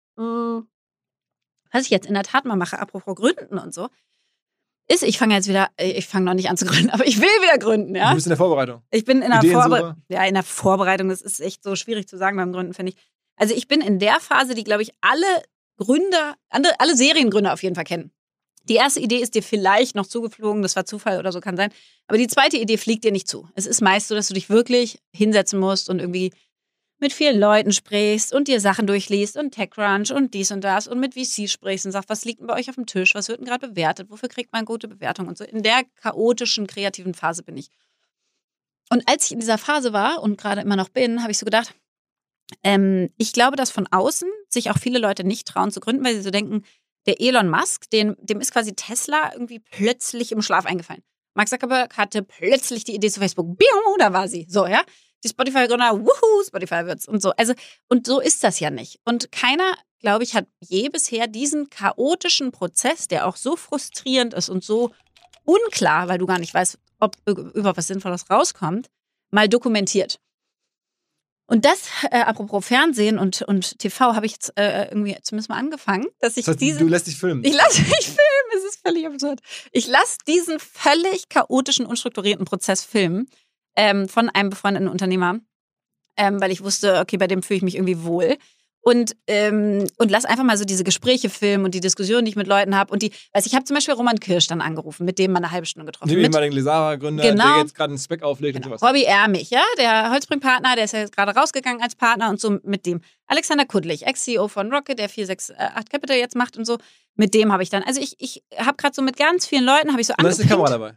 Was ich jetzt in der Tat mal mache, apropos Gründen und so, ist, ich fange jetzt wieder, ich fange noch nicht an zu gründen, aber ich will wieder gründen, ja. Du bist in der Vorbereitung. Ich bin in der Ideensuche. Vorbereitung. Ja, in der Vorbereitung, das ist echt so schwierig zu sagen beim Gründen, finde ich. Also ich bin in der Phase, die, glaube ich, alle Gründer, alle, alle Seriengründer auf jeden Fall kennen. Die erste Idee ist dir vielleicht noch zugeflogen, das war Zufall oder so, kann sein. Aber die zweite Idee fliegt dir nicht zu. Es ist meist so, dass du dich wirklich hinsetzen musst und irgendwie mit vielen Leuten sprichst und dir Sachen durchliest und TechCrunch und dies und das und mit V C sprichst und sagst, was liegt denn bei euch auf dem Tisch, was wird denn gerade bewertet, wofür kriegt man gute Bewertung und so. In der chaotischen, kreativen Phase bin ich. Und als ich in dieser Phase war und gerade immer noch bin, habe ich so gedacht, ähm, ich glaube, dass von außen sich auch viele Leute nicht trauen zu gründen, weil sie so denken, der Elon Musk, den, dem ist quasi Tesla irgendwie plötzlich im Schlaf eingefallen. Mark Zuckerberg hatte plötzlich die Idee zu Facebook. Bium, da war sie. So, ja. Die Spotify-Gründer, wuhu, Spotify wird's und so. Also, und so ist das ja nicht. Und keiner, glaube ich, hat je bisher diesen chaotischen Prozess, der auch so frustrierend ist und so unklar, weil du gar nicht weißt, ob über was Sinnvolles rauskommt, mal dokumentiert. Und das, äh, apropos Fernsehen und, und T V, habe ich jetzt äh, irgendwie zumindest mal angefangen, dass ich das heißt, diese... Du lässt dich filmen. Ich lasse mich filmen, es ist völlig absurd. Ich lasse diesen völlig chaotischen, unstrukturierten Prozess filmen ähm, von einem befreundeten Unternehmer, ähm, weil ich wusste, okay, bei dem fühle ich mich irgendwie wohl. Und, ähm, und lass einfach mal so diese Gespräche filmen und die Diskussionen, die ich mit Leuten habe. Und die, weiß ich habe zum Beispiel Roman Kirsch dann angerufen, mit dem mal eine halbe Stunde getroffen. Dem ehemaligen Lesara-Gründer, genau, der jetzt gerade einen Spec auflegt genau. und sowas. Robbie Ermich, ja, der Holzbring-Partner, der ist ja jetzt gerade rausgegangen als Partner und so mit dem. Alexander Kudlich, Ex-C E O von Rocket, der vier sechs acht Capital jetzt macht und so. Mit dem habe ich dann, also ich, ich habe gerade so mit ganz vielen Leuten, habe ich so Und da ist eine Kamera dabei.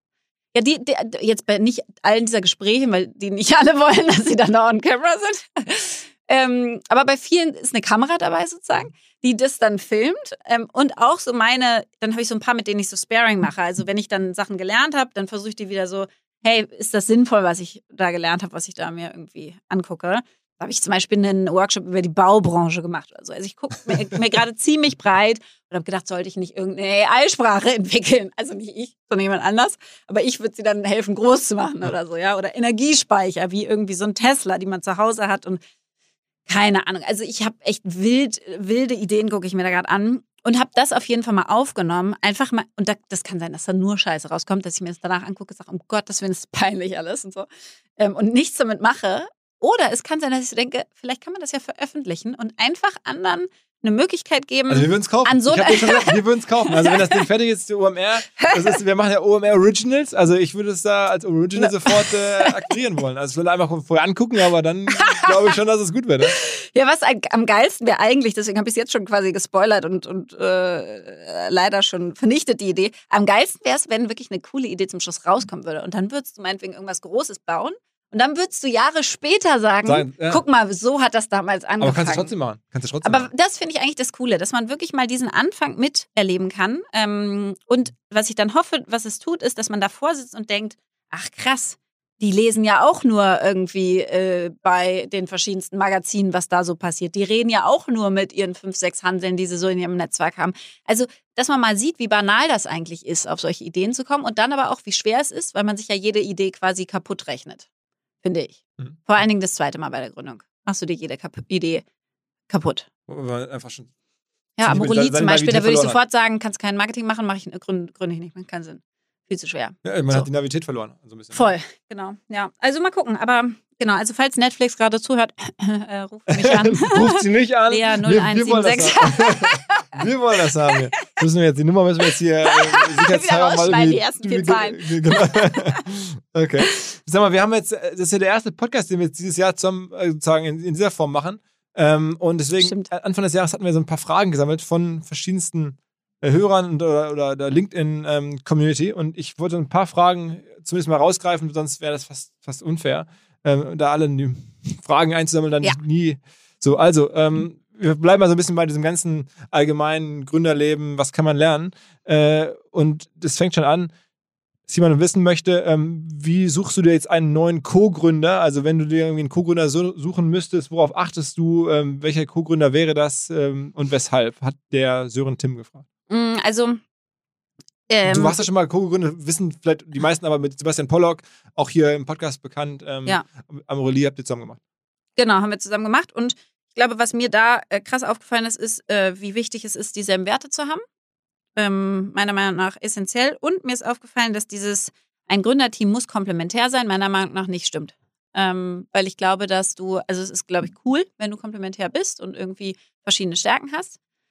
Ja, die, die, jetzt bei nicht allen dieser Gespräche, weil die nicht alle wollen, dass sie dann da on camera sind. Ähm, aber bei vielen ist eine Kamera dabei sozusagen, die das dann filmt. Ähm, und auch so meine, dann habe ich so ein paar, mit denen ich so Sparring mache. Also wenn ich dann Sachen gelernt habe, dann versuche ich die wieder so, hey, ist das sinnvoll, was ich da gelernt habe, was ich da mir irgendwie angucke? Da habe ich zum Beispiel einen Workshop über die Baubranche gemacht oder so. Also ich gucke mir, mir gerade ziemlich breit und habe gedacht, sollte ich nicht irgendeine A I-Sprache entwickeln? Also nicht ich, sondern jemand anders. Aber ich würde sie dann helfen, groß zu machen oder so, ja. Oder Energiespeicher, wie irgendwie so ein Tesla, die man zu Hause hat und keine Ahnung. Also ich habe echt wild, wilde Ideen, gucke ich mir da gerade an. Und habe das auf jeden Fall mal aufgenommen. Einfach mal, und da, das kann sein, dass da nur Scheiße rauskommt, dass ich mir das danach angucke und sage, um Gottes Willen, das ist peinlich alles und so. Ähm, und nichts damit mache. Oder es kann sein, dass ich so denke, vielleicht kann man das ja veröffentlichen und einfach anderen eine Möglichkeit geben. Also wir würden es kaufen. An so ich hab dir schon gesagt, wir würden es kaufen. Also wenn das Ding fertig ist, die O M R, das ist, wir machen ja O M R Originals. Also ich würde es da als Original sofort äh, akquirieren wollen. Also ich will einfach vorher angucken, aber dann glaube ich schon, dass es gut wird. Ne? Ja, was am geilsten wäre eigentlich, deswegen habe ich es jetzt schon quasi gespoilert und, und äh, leider schon vernichtet, die Idee. Am geilsten wäre es, wenn wirklich eine coole Idee zum Schluss rauskommen würde. Und dann würdest du meinetwegen irgendwas Großes bauen. Und dann würdest du Jahre später sagen, sagen ja. Guck mal, so hat das damals angefangen. Aber kannst du trotzdem machen. Kannst du trotzdem Aber machen. das finde ich eigentlich das Coole, dass man wirklich mal diesen Anfang miterleben kann. Ähm, und was ich dann hoffe, was es tut, ist, dass man davor sitzt und denkt, ach krass, die lesen ja auch nur irgendwie äh, bei den verschiedensten Magazinen, was da so passiert. Die reden ja auch nur mit ihren fünf, sechs Hanseln, die sie so in ihrem Netzwerk haben. Also, dass man mal sieht, wie banal das eigentlich ist, auf solche Ideen zu kommen. Und dann aber auch, wie schwer es ist, weil man sich ja jede Idee quasi kaputt rechnet. Finde ich. Mhm. Vor allen Dingen das zweite Mal bei der Gründung. Machst du dir jede Kap- Idee kaputt. War einfach schon. Ja, Amorelie zum Beispiel, da würde ich sofort sagen, kannst kein Marketing machen, mache ich gründe gründ ich nicht, macht keinen Sinn. Viel zu schwer. Ja, man so. hat die Navität verloren. So ein bisschen. Voll, genau. Ja, also mal gucken. Aber genau, also falls Netflix gerade zuhört, äh, ruft mich an. Ruft sie nicht an. Lea null eins sieben sechs. Wir wollen das haben. Hier. Müssen wir jetzt, die Nummer müssen wir jetzt hier äh, sicherheitshalber mal irgendwie, die ersten vier Zahlen. Genau. Okay. Sag mal, wir haben jetzt, das ist ja der erste Podcast, den wir jetzt dieses Jahr zusammen äh, sozusagen in, in dieser Form machen. Ähm, und deswegen, Stimmt. Anfang des Jahres hatten wir so ein paar Fragen gesammelt von verschiedensten äh, Hörern und, oder, oder der LinkedIn-Community. Ähm, und ich wollte ein paar Fragen zumindest mal rausgreifen, sonst wäre das fast, fast unfair, ähm, da alle die Fragen einzusammeln, dann ja. nie so. Also, ähm, wir bleiben mal so ein bisschen bei diesem ganzen allgemeinen Gründerleben, was kann man lernen? Äh, und das fängt schon an, dass jemand wissen möchte, ähm, wie suchst du dir jetzt einen neuen Co-Gründer? Also wenn du dir irgendwie einen Co-Gründer so, suchen müsstest, worauf achtest du? Ähm, welcher Co-Gründer wäre das ähm, und weshalb? Hat der Sören Tim gefragt. Also ähm, du warst ja schon mal Co-Gründer, wissen vielleicht die meisten, aber mit Sebastian Pollock, auch hier im Podcast bekannt. Ähm, ja. Amorelie habt ihr zusammen gemacht. Genau, haben wir zusammen gemacht und ich glaube, was mir da äh, krass aufgefallen ist, ist, äh, wie wichtig es ist, dieselben Werte zu haben. Ähm, meiner Meinung nach essentiell. Und mir ist aufgefallen, dass dieses, ein Gründerteam muss komplementär sein, meiner Meinung nach nicht stimmt. Ähm, weil ich glaube, dass du, also es ist, glaube ich, cool, wenn du komplementär bist und irgendwie verschiedene Stärken hast.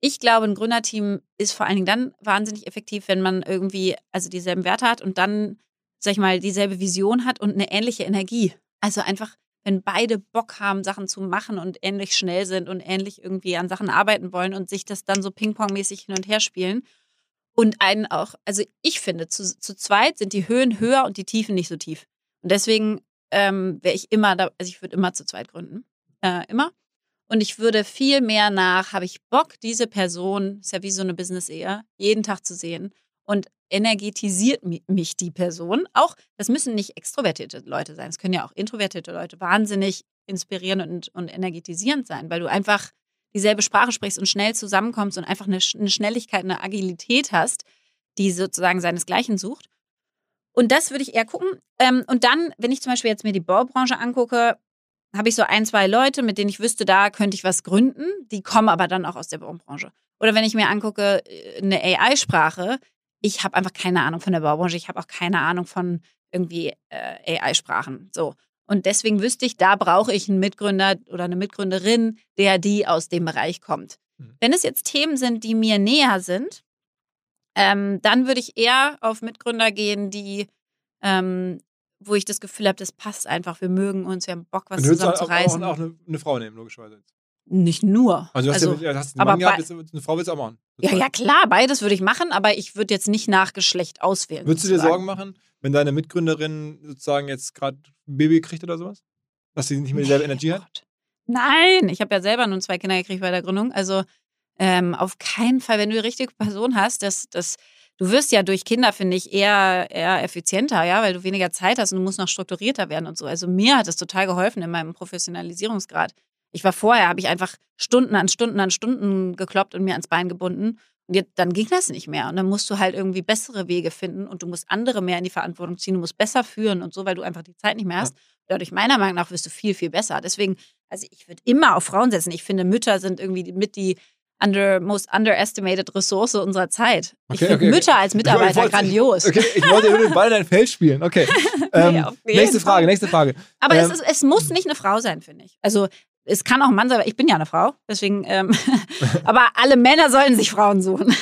ich glaube, ein Gründerteam ist vor allen Dingen dann wahnsinnig effektiv, wenn man irgendwie also dieselben Werte hat und dann, sag ich mal, dieselbe Vision hat und eine ähnliche Energie. Also einfach, wenn beide Bock haben, Sachen zu machen und ähnlich schnell sind und ähnlich irgendwie an Sachen arbeiten wollen und sich das dann so Ping-Pong-mäßig hin und her spielen. Und einen auch, also ich finde, zu, zu zweit sind die Höhen höher und die Tiefen nicht so tief. Und deswegen ähm, wäre ich immer, da, also ich würde immer zu zweit gründen. Äh, immer. Und ich würde viel mehr nach, habe ich Bock, diese Person, ist ja wie so eine Business-Ehe, jeden Tag zu sehen. Und energetisiert mich die Person. Auch, das müssen nicht extrovertierte Leute sein. Es können ja auch introvertierte Leute wahnsinnig inspirierend und, und energetisierend sein, weil du einfach dieselbe Sprache sprichst und schnell zusammenkommst und einfach eine, eine Schnelligkeit, eine Agilität hast, die sozusagen seinesgleichen sucht. Und das würde ich eher gucken. Und dann, wenn ich zum Beispiel jetzt mir die Baubranche angucke, habe ich so ein, zwei Leute, mit denen ich wüsste, da könnte ich was gründen. Die kommen aber dann auch aus der Baubranche. Oder wenn ich mir angucke, eine A I-Sprache, ich habe einfach keine Ahnung von der Baubranche. Ich habe auch keine Ahnung von irgendwie äh, A I-Sprachen. So. Und deswegen wüsste ich, da brauche ich einen Mitgründer oder eine Mitgründerin, der die aus dem Bereich kommt. Mhm. Wenn es jetzt Themen sind, die mir näher sind, ähm, dann würde ich eher auf Mitgründer gehen, die ähm, wo ich das Gefühl habe, das passt einfach, wir mögen uns, wir haben Bock, was zusammen zu reißen. Und auch eine, eine Frau nehmen, logischerweise. Nicht nur. Also, du hast, also, ja, hast einen Mann gehabt, eine Frau willst du auch machen. Ja, ja, klar, beides würde ich machen, aber ich würde jetzt nicht nach Geschlecht auswählen. Würdest du dir Sorgen machen, wenn deine Mitgründerin sozusagen jetzt gerade ein Baby kriegt oder sowas? Dass sie nicht mehr dieselbe nee, Energie hat? Gott. Nein, ich habe ja selber nun zwei Kinder gekriegt bei der Gründung, also ähm, auf keinen Fall, wenn du die richtige Person hast, das, das du wirst ja durch Kinder, finde ich, eher, eher effizienter, ja, weil du weniger Zeit hast und du musst noch strukturierter werden und so. Also mir hat das total geholfen in meinem Professionalisierungsgrad. Ich war vorher, habe ich einfach Stunden an Stunden an Stunden gekloppt und mir ans Bein gebunden. Und jetzt, dann ging das nicht mehr. Und dann musst du halt irgendwie bessere Wege finden und du musst andere mehr in die Verantwortung ziehen. Du musst besser führen und so, weil du einfach die Zeit nicht mehr hast. Dadurch, meiner Meinung nach, wirst du viel, viel besser. Deswegen, also ich würde immer auf Frauen setzen. Ich finde, Mütter sind irgendwie mit die Under, most underestimated Ressource unserer Zeit. Ich okay, finde okay, Mütter okay. als Mitarbeiter ich wollte, grandios. Okay, ich wollte nur den Ball in dein Feld spielen. Okay. Ähm, nee, nächste Frage, Fall. nächste Frage. Aber ähm, es, ist, es muss nicht eine Frau sein, finde ich. Also es kann auch ein Mann sein, aber ich bin ja eine Frau. Deswegen, ähm, aber alle Männer sollen sich Frauen suchen.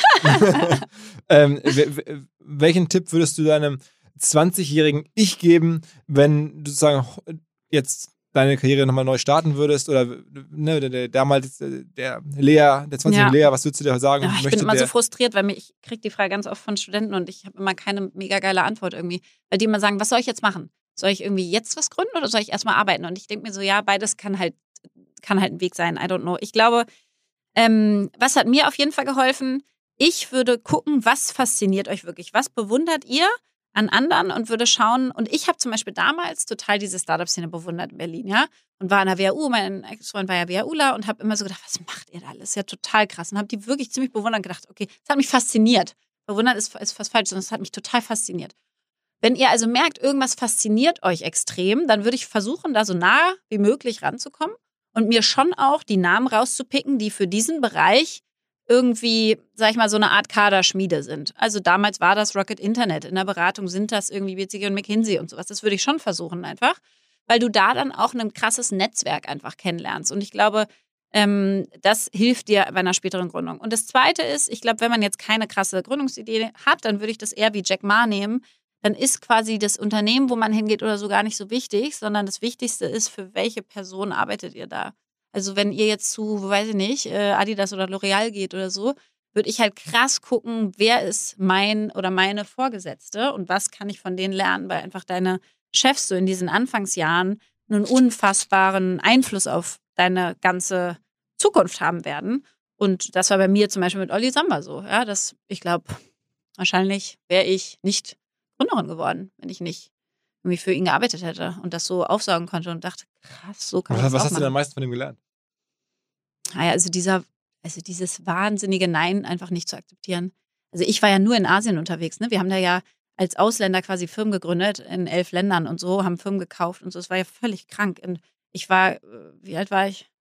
ähm, welchen Tipp würdest du deinem zwanzigjährigen Ich geben, wenn du sozusagen jetzt deine Karriere nochmal neu starten würdest oder ne, der, der damals der Lea, der zwanzigjährige ja. Lea, was würdest du dir sagen? Ja, ich bin immer so frustriert, weil mich, ich kriege die Frage ganz oft von Studenten und ich habe immer keine mega geile Antwort irgendwie, weil die immer sagen, was soll ich jetzt machen? Soll ich irgendwie jetzt was gründen oder soll ich erstmal arbeiten? Und ich denke mir so, ja, beides kann halt, kann halt ein Weg sein, I don't know. Ich glaube, ähm, was hat mir auf jeden Fall geholfen? Ich würde gucken, was fasziniert euch wirklich? Was bewundert ihr an anderen und würde schauen, und ich habe zum Beispiel damals total diese Startup-Szene bewundert in Berlin, ja, und war an der W H U, mein Ex-Freund war ja WHUler und habe immer so gedacht, was macht ihr da alles? Das ist ja total krass und habe die wirklich ziemlich bewundert und gedacht, okay, das hat mich fasziniert. Bewundert ist, ist fast falsch, sondern es hat mich total fasziniert. Wenn ihr also merkt, irgendwas fasziniert euch extrem, dann würde ich versuchen, da so nah wie möglich ranzukommen und mir schon auch die Namen rauszupicken, die für diesen Bereich irgendwie, sag ich mal, so eine Art Kaderschmiede sind. Also damals war das Rocket Internet. In der Beratung sind das irgendwie B C G und McKinsey und sowas. Das würde ich schon versuchen einfach, weil du da dann auch ein krasses Netzwerk einfach kennenlernst. Und ich glaube, ähm, das hilft dir bei einer späteren Gründung. Und das Zweite ist, ich glaube, wenn man jetzt keine krasse Gründungsidee hat, dann würde ich das eher wie Jack Ma nehmen. Dann ist quasi das Unternehmen, wo man hingeht oder so, gar nicht so wichtig, sondern das Wichtigste ist, für welche Person arbeitet ihr da? Also wenn ihr jetzt zu, weiß ich nicht, Adidas oder L'Oreal geht oder so, würde ich halt krass gucken, wer ist mein oder meine Vorgesetzte und was kann ich von denen lernen, weil einfach deine Chefs so in diesen Anfangsjahren einen unfassbaren Einfluss auf deine ganze Zukunft haben werden. Und das war bei mir zum Beispiel mit Olli Samba so. Ja, das, ich glaube, wahrscheinlich wäre ich nicht Gründerin geworden, wenn ich nicht irgendwie für ihn gearbeitet hätte und das so aufsaugen konnte und dachte, krass, so kann man was, das Was auch hast machen. du denn am meisten von ihm gelernt? Naja, also dieser, also dieses wahnsinnige Nein einfach nicht zu akzeptieren. Also ich war ja nur in Asien unterwegs, ne? Wir haben da ja als Ausländer quasi Firmen gegründet in elf Ländern und so, haben Firmen gekauft und so. Es war ja völlig krank. Und ich war, wie alt war ich?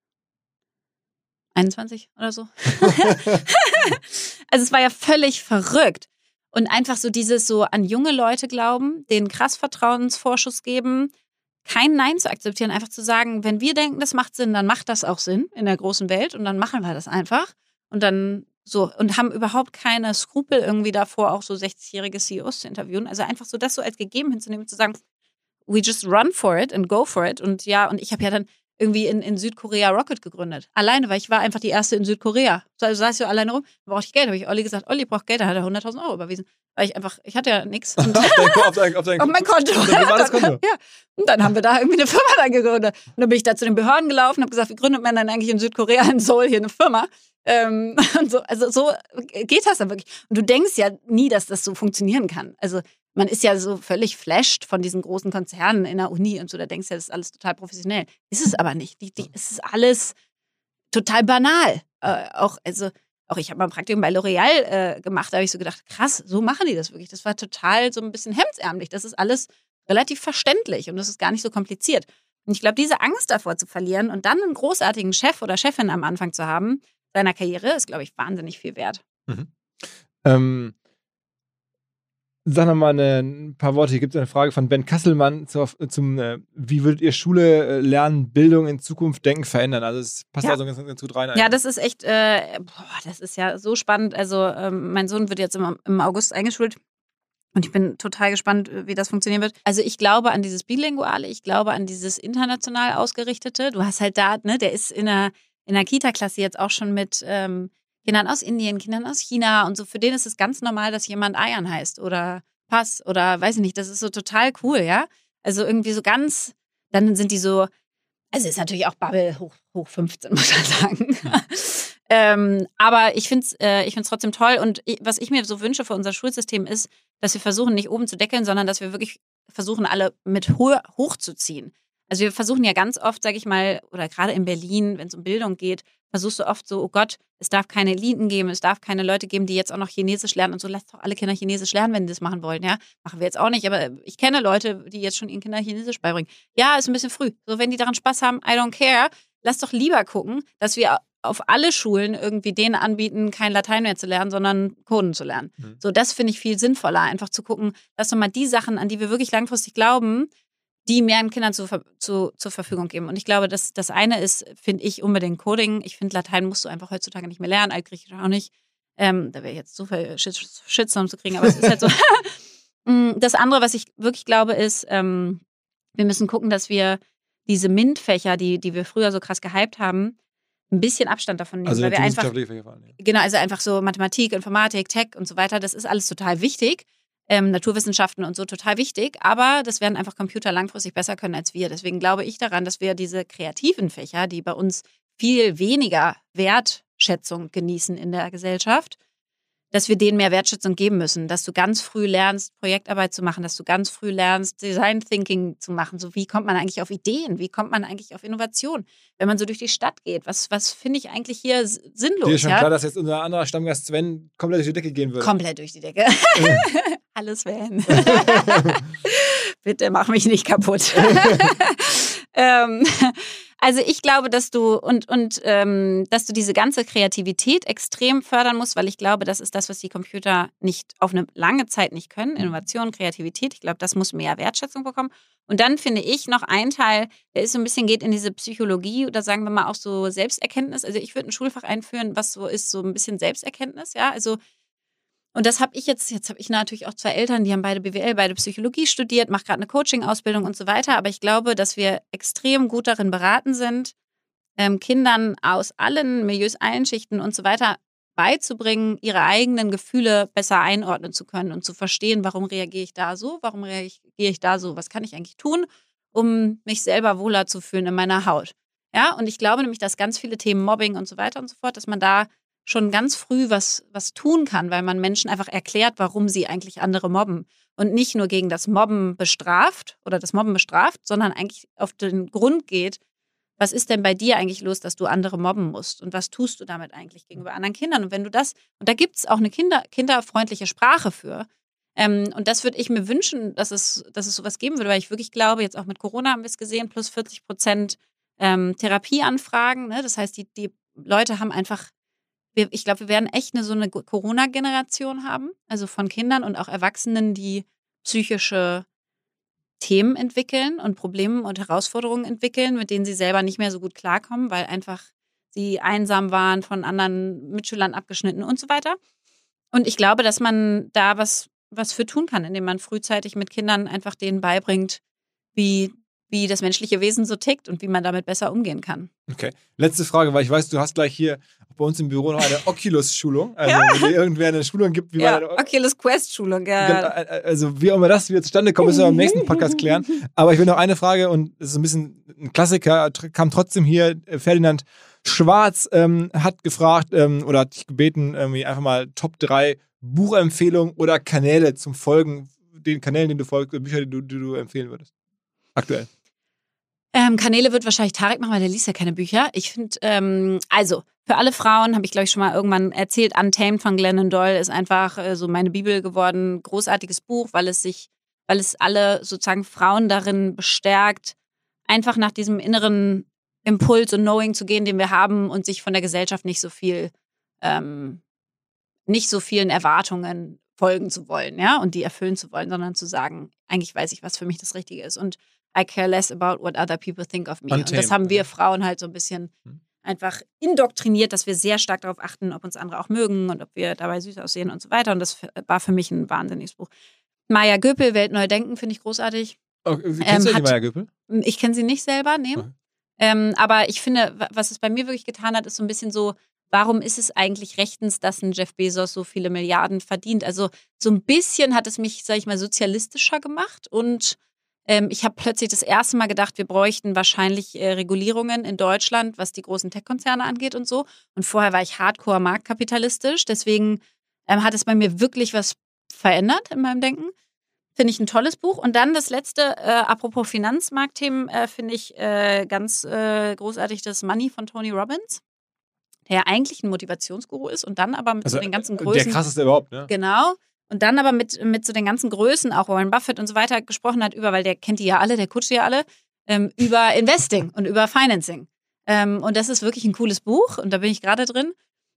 einundzwanzig oder so. Also es war ja völlig verrückt. Und einfach so dieses so an junge Leute glauben, denen krass Vertrauensvorschuss geben, kein Nein zu akzeptieren, einfach zu sagen, wenn wir denken, das macht Sinn, dann macht das auch Sinn in der großen Welt und dann machen wir das einfach. Und dann So, und haben überhaupt keine Skrupel irgendwie davor, auch so sechzigjährige C E Os zu interviewen. Also einfach so das so als gegeben hinzunehmen, zu sagen, we just run for it and go for it. Und ja, und ich habe ja dann irgendwie in, in Südkorea Rocket gegründet. Alleine, weil ich war einfach die Erste in Südkorea. Also saß ich so alleine rum, brauchte ich Geld. Habe ich Olli gesagt, Olli braucht Geld, da hat er hunderttausend Euro überwiesen. Weil ich einfach, ich hatte ja nichts. auf, dein, auf, dein, auf, dein, auf mein Konto. Auf dein privates Konto. Ja. Und dann haben wir da irgendwie eine Firma dann gegründet. Und dann bin ich da zu den Behörden gelaufen und habe gesagt, wie gründet man dann eigentlich in Südkorea, in Seoul hier eine Firma? Ähm, und so, also so geht das dann wirklich. Und du denkst ja nie, dass das so funktionieren kann. Also man ist ja so völlig flasht von diesen großen Konzernen in der Uni und so. Da denkst du ja, das ist alles total professionell. Ist es aber nicht. Die, die, es ist alles total banal. Äh, auch, also, auch ich habe mal ein Praktikum bei L'Oreal äh, gemacht. Da habe ich so gedacht, krass, so machen die das wirklich. Das war total so ein bisschen hemdsärmlich. Das ist alles relativ verständlich und das ist gar nicht so kompliziert. Und ich glaube, diese Angst davor zu verlieren und dann einen großartigen Chef oder Chefin am Anfang zu haben, seiner Karriere, ist, glaube ich, wahnsinnig viel wert. Mhm. Ähm, sag noch mal eine, ein paar Worte. Hier gibt es eine Frage von Ben Kasselmann zu, zum, äh, wie würdet ihr Schule, äh, Lernen, Bildung in Zukunft, Denken verändern? Also es passt ja. also ganz, ganz gut rein. Eigentlich. Ja, das ist echt, äh, boah, das ist ja so spannend. Also ähm, mein Sohn wird jetzt im, im August eingeschult. Und ich bin total gespannt, wie das funktionieren wird. Also ich glaube an dieses Bilinguale, ich glaube an dieses international Ausgerichtete. Du hast halt da, ne, der ist in einer in der Kita-Klasse jetzt auch schon mit ähm, Kindern aus Indien, Kindern aus China und so. Für den ist es ganz normal, dass jemand Ayan heißt oder Pass oder weiß ich nicht. Das ist so total cool, ja. Also irgendwie so ganz, dann sind die so, also ist natürlich auch Bubble hoch, hoch fünfzehn, muss man sagen. ähm, aber ich finde es äh, ich find's trotzdem toll. Und ich, was ich mir so wünsche für unser Schulsystem ist, dass wir versuchen, nicht oben zu deckeln, sondern dass wir wirklich versuchen, alle mit ho- hochzuziehen. Also wir versuchen ja ganz oft, sage ich mal, oder gerade in Berlin, wenn es um Bildung geht, versuchst du oft so, oh Gott, es darf keine Eliten geben, es darf keine Leute geben, die jetzt auch noch Chinesisch lernen und so, lasst doch alle Kinder Chinesisch lernen, wenn die das machen wollen, ja. Machen wir jetzt auch nicht, aber ich kenne Leute, die jetzt schon ihren Kindern Chinesisch beibringen. Ja, ist ein bisschen früh. So, wenn die daran Spaß haben, I don't care. Lass doch lieber gucken, dass wir auf alle Schulen irgendwie denen anbieten, kein Latein mehr zu lernen, sondern Coden zu lernen. Mhm. So, das finde ich viel sinnvoller, einfach zu gucken, lass doch mal die Sachen, an die wir wirklich langfristig glauben, die mehreren Kindern zu, zu, zur Verfügung geben. Und ich glaube, das, das eine ist, finde ich, unbedingt Coding. Ich finde, Latein musst du einfach heutzutage nicht mehr lernen, Altgriechisch auch nicht. Ähm, da wäre jetzt so viel Shitstorm zu kriegen, aber es ist halt so. Das andere, was ich wirklich glaube, ist, ähm, wir müssen gucken, dass wir diese MINT-Fächer, die, die wir früher so krass gehypt haben, ein bisschen Abstand davon nehmen. Also weil wir einfach, Fächer fahren, ja. Genau, also einfach so Mathematik, Informatik, Tech und so weiter, das ist alles total wichtig. Ähm, Naturwissenschaften und so total wichtig, aber das werden einfach Computer langfristig besser können als wir. Deswegen glaube ich daran, dass wir diese kreativen Fächer, die bei uns viel weniger Wertschätzung genießen in der Gesellschaft, dass wir denen mehr Wertschätzung geben müssen, dass du ganz früh lernst, Projektarbeit zu machen, dass du ganz früh lernst, Design Thinking zu machen. So, wie kommt man eigentlich auf Ideen? Wie kommt man eigentlich auf Innovation? Wenn man so durch die Stadt geht, was, was finde ich eigentlich hier sinnlos? Dir ist schon ja? klar, dass jetzt unser anderer Stammgast Sven komplett durch die Decke gehen würde. Komplett durch die Decke. Alles Sven. Bitte mach mich nicht kaputt. ähm, also ich glaube, dass du und, und ähm, dass du diese ganze Kreativität extrem fördern musst, weil ich glaube, das ist das, was die Computer nicht auf eine lange Zeit nicht können. Innovation, Kreativität. Ich glaube, das muss mehr Wertschätzung bekommen. Und dann finde ich noch ein Teil, der ist so ein bisschen, geht in diese Psychologie oder sagen wir mal auch so Selbsterkenntnis. Also ich würde ein Schulfach einführen, was so ist, so ein bisschen Selbsterkenntnis, ja, also und das habe ich jetzt, jetzt habe ich natürlich auch zwei Eltern, die haben beide B W L, beide Psychologie studiert, mache gerade eine Coaching-Ausbildung und so weiter. Aber ich glaube, dass wir extrem gut darin beraten sind, ähm, Kindern aus allen Milieus, allen Schichten und so weiter beizubringen, ihre eigenen Gefühle besser einordnen zu können und zu verstehen, warum reagiere ich da so, warum reagiere ich da so, was kann ich eigentlich tun, um mich selber wohler zu fühlen in meiner Haut. Ja, und ich glaube nämlich, dass ganz viele Themen Mobbing und so weiter und so fort, dass man da schon ganz früh was, was tun kann, weil man Menschen einfach erklärt, warum sie eigentlich andere mobben. Und nicht nur gegen das Mobben bestraft oder das Mobben bestraft, sondern eigentlich auf den Grund geht, was ist denn bei dir eigentlich los, dass du andere mobben musst? Und was tust du damit eigentlich gegenüber anderen Kindern? Und wenn du das, und da gibt es auch eine Kinder, kinderfreundliche Sprache für. Ähm, und das würde ich mir wünschen, dass es, dass es sowas geben würde, weil ich wirklich glaube, jetzt auch mit Corona haben wir es gesehen, plus vierzig Prozent ähm, Therapieanfragen. Ne? Das heißt, die, die Leute haben einfach Wir, ich glaube, wir werden echt eine so eine Corona-Generation haben, also von Kindern und auch Erwachsenen, die psychische Themen entwickeln und Probleme und Herausforderungen entwickeln, mit denen sie selber nicht mehr so gut klarkommen, weil einfach sie einsam waren, von anderen Mitschülern abgeschnitten und so weiter. Und ich glaube, dass man da was, was für tun kann, indem man frühzeitig mit Kindern einfach denen beibringt, wie, wie das menschliche Wesen so tickt und wie man damit besser umgehen kann. Okay. Letzte Frage, weil ich weiß, du hast gleich hier bei uns im Büro noch eine Oculus-Schulung. Also, ja. wenn dir irgendwer eine Schulung gibt, wie ja, bei der Oculus Quest-Schulung, ja. Also, wie auch immer das wieder zustande kommt, müssen wir im nächsten Podcast klären. Aber ich will noch eine Frage, und das ist ein bisschen ein Klassiker, kam trotzdem hier. Ferdinand Schwarz ähm, hat gefragt ähm, oder hat dich gebeten, irgendwie einfach mal Top drei Buchempfehlungen oder Kanäle zum Folgen, den Kanälen, denen du folgst, Bücher, die du, die du empfehlen würdest. Aktuell. Ähm, Kanäle wird wahrscheinlich Tarek machen, weil der liest ja keine Bücher. Ich finde, ähm, also für alle Frauen, habe ich glaube ich schon mal irgendwann erzählt, Untamed von Glennon Doyle ist einfach äh, so meine Bibel geworden. Großartiges Buch, weil es sich, weil es alle sozusagen Frauen darin bestärkt, einfach nach diesem inneren Impuls und Knowing zu gehen, den wir haben, und sich von der Gesellschaft nicht so viel, ähm, nicht so vielen Erwartungen folgen zu wollen, ja, und die erfüllen zu wollen, sondern zu sagen, eigentlich weiß ich, was für mich das Richtige ist, und I care less about what other people think of me. Untamed, und das haben wir ja. Frauen halt so ein bisschen hm. einfach indoktriniert, dass wir sehr stark darauf achten, ob uns andere auch mögen und ob wir dabei süß aussehen und so weiter. Und das war für mich ein wahnsinniges Buch. Maya Göpel, Welt neu denken, finde ich großartig. Oh, kennst Ähm, du die hat- Maya Göpel? Ich kenne sie nicht selber, nee. Okay. Ähm, aber ich finde, wa- was es bei mir wirklich getan hat, ist so ein bisschen so, warum ist es eigentlich rechtens, dass ein Jeff Bezos so viele Milliarden verdient? Also so ein bisschen hat es mich, sag ich mal, sozialistischer gemacht, und ähm, ich habe plötzlich das erste Mal gedacht, wir bräuchten wahrscheinlich äh, Regulierungen in Deutschland, was die großen Tech-Konzerne angeht und so. Und vorher war ich hardcore marktkapitalistisch, deswegen ähm, hat es bei mir wirklich was verändert in meinem Denken. Finde ich ein tolles Buch. Und dann das letzte, äh, apropos Finanzmarktthemen, äh, finde ich äh, ganz äh, großartig, das Money von Tony Robbins, der ja eigentlich ein Motivationsguru ist und dann aber mit Also so den ganzen der Größen. krasseste überhaupt, ne? Genau. Und dann aber mit, mit so den ganzen Größen, auch Warren Buffett und so weiter, gesprochen hat über, weil der kennt die ja alle, der coacht die ja alle, ähm, über Investing und über Financing. Ähm, und das ist wirklich ein cooles Buch, und da bin ich gerade drin.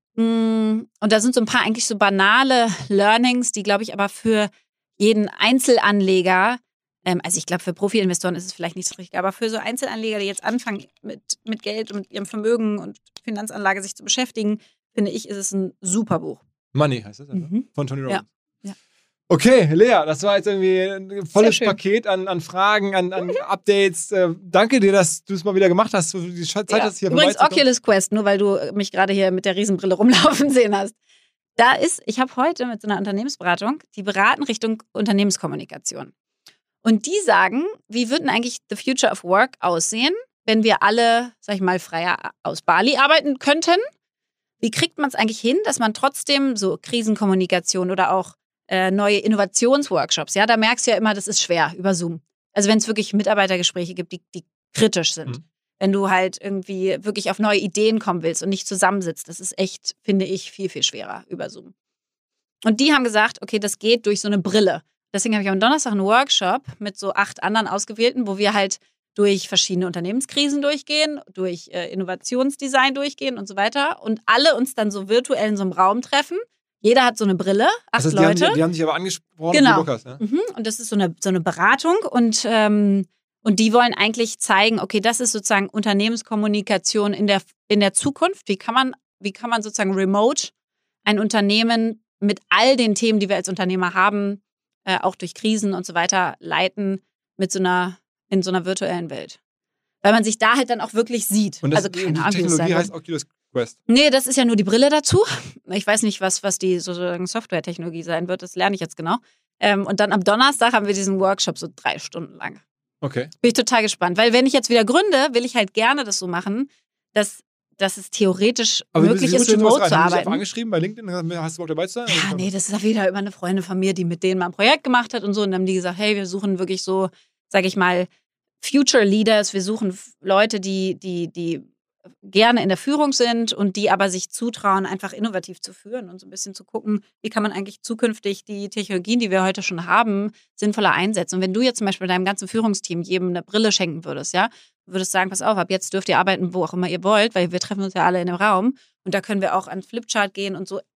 Mm, Und da sind so ein paar eigentlich so banale Learnings, die, glaube ich, aber für jeden Einzelanleger, ähm, also ich glaube, für Profi-Investoren ist es vielleicht nicht so richtig, aber für so Einzelanleger, die jetzt anfangen, mit, mit Geld und mit ihrem Vermögen und Finanzanlage sich zu beschäftigen, finde ich, ist es ein super Buch. Money heißt es, also, Mhm. von Tony Robbins. Ja. Ja. Okay, Lea, das war jetzt irgendwie ein volles schön. Paket an, an Fragen, an, an Updates. Äh, danke dir, dass du es mal wieder gemacht hast, dass du die Zeit Ja. hast, hier Übrigens vorbeizukommen. Oculus Quest, nur weil du mich gerade hier mit der Riesenbrille rumlaufen sehen hast. Da ist, ich habe heute mit so einer Unternehmensberatung, die beraten Richtung Unternehmenskommunikation. Und die sagen, wie würden eigentlich the future of work aussehen, wenn wir alle, sag ich mal, freier aus Bali arbeiten könnten? Wie kriegt man es eigentlich hin, dass man trotzdem so Krisenkommunikation oder auch äh, neue Innovationsworkshops, ja, da merkst du ja immer, das ist schwer über Zoom. Also wenn es wirklich Mitarbeitergespräche gibt, die, die kritisch sind. Mhm. Wenn du halt irgendwie wirklich auf neue Ideen kommen willst und nicht zusammensitzt, das ist echt, finde ich, viel, viel schwerer über Zoom. Und die haben gesagt, okay, das geht durch so eine Brille. Deswegen habe ich am Donnerstag einen Workshop mit so acht anderen Ausgewählten, wo wir halt durch verschiedene Unternehmenskrisen durchgehen, durch äh, Innovationsdesign durchgehen und so weiter, und alle uns dann so virtuell in so einem Raum treffen. Jeder hat so eine Brille, acht Das heißt, die, haben, Leute. die, die haben dich aber angesprochen, Genau. wie du Bock hast, ne? Mhm. Und das ist so eine, so eine Beratung, und, ähm, und die wollen eigentlich zeigen, okay, das ist sozusagen Unternehmenskommunikation in der, in der Zukunft. Wie kann man, wie kann man sozusagen remote ein Unternehmen mit all den Themen, die wir als Unternehmer haben, äh, auch durch Krisen und so weiter, leiten mit so einer, in so einer virtuellen Welt. Weil man sich da halt dann auch wirklich sieht. Und das, also keine die Ahnung, wie das Technologie sein heißt wird. Oculus Quest. Nee, das ist ja nur die Brille dazu. Ich weiß nicht, was, was die sozusagen Software-Technologie sein wird. Das lerne ich jetzt genau. Ähm, und dann am Donnerstag haben wir diesen Workshop so drei Stunden lang. Okay. Bin ich total gespannt. Weil wenn ich jetzt wieder gründe, will ich halt gerne das so machen, dass, dass es theoretisch Aber möglich wie ist, musst du sowas remote rein? zu Haben die dich arbeiten. einfach angeschrieben bei LinkedIn? Hast du Bock dabei zu sein? Ja, nee, das ist ja wieder über eine Freundin von mir, die mit denen mal ein Projekt gemacht hat und so. Und dann haben die gesagt, hey, wir suchen wirklich so, sag ich mal, Future Leaders. Wir suchen f- Leute, die, die, die gerne in der Führung sind und die aber sich zutrauen, einfach innovativ zu führen und so ein bisschen zu gucken, wie kann man eigentlich zukünftig die Technologien, die wir heute schon haben, sinnvoller einsetzen. Und wenn du jetzt zum Beispiel deinem ganzen Führungsteam jedem eine Brille schenken würdest, ja, du würdest sagen, pass auf, ab jetzt dürft ihr arbeiten, wo auch immer ihr wollt, weil wir treffen uns ja alle in einem Raum und da können wir auch an Flipchart gehen und so. Ich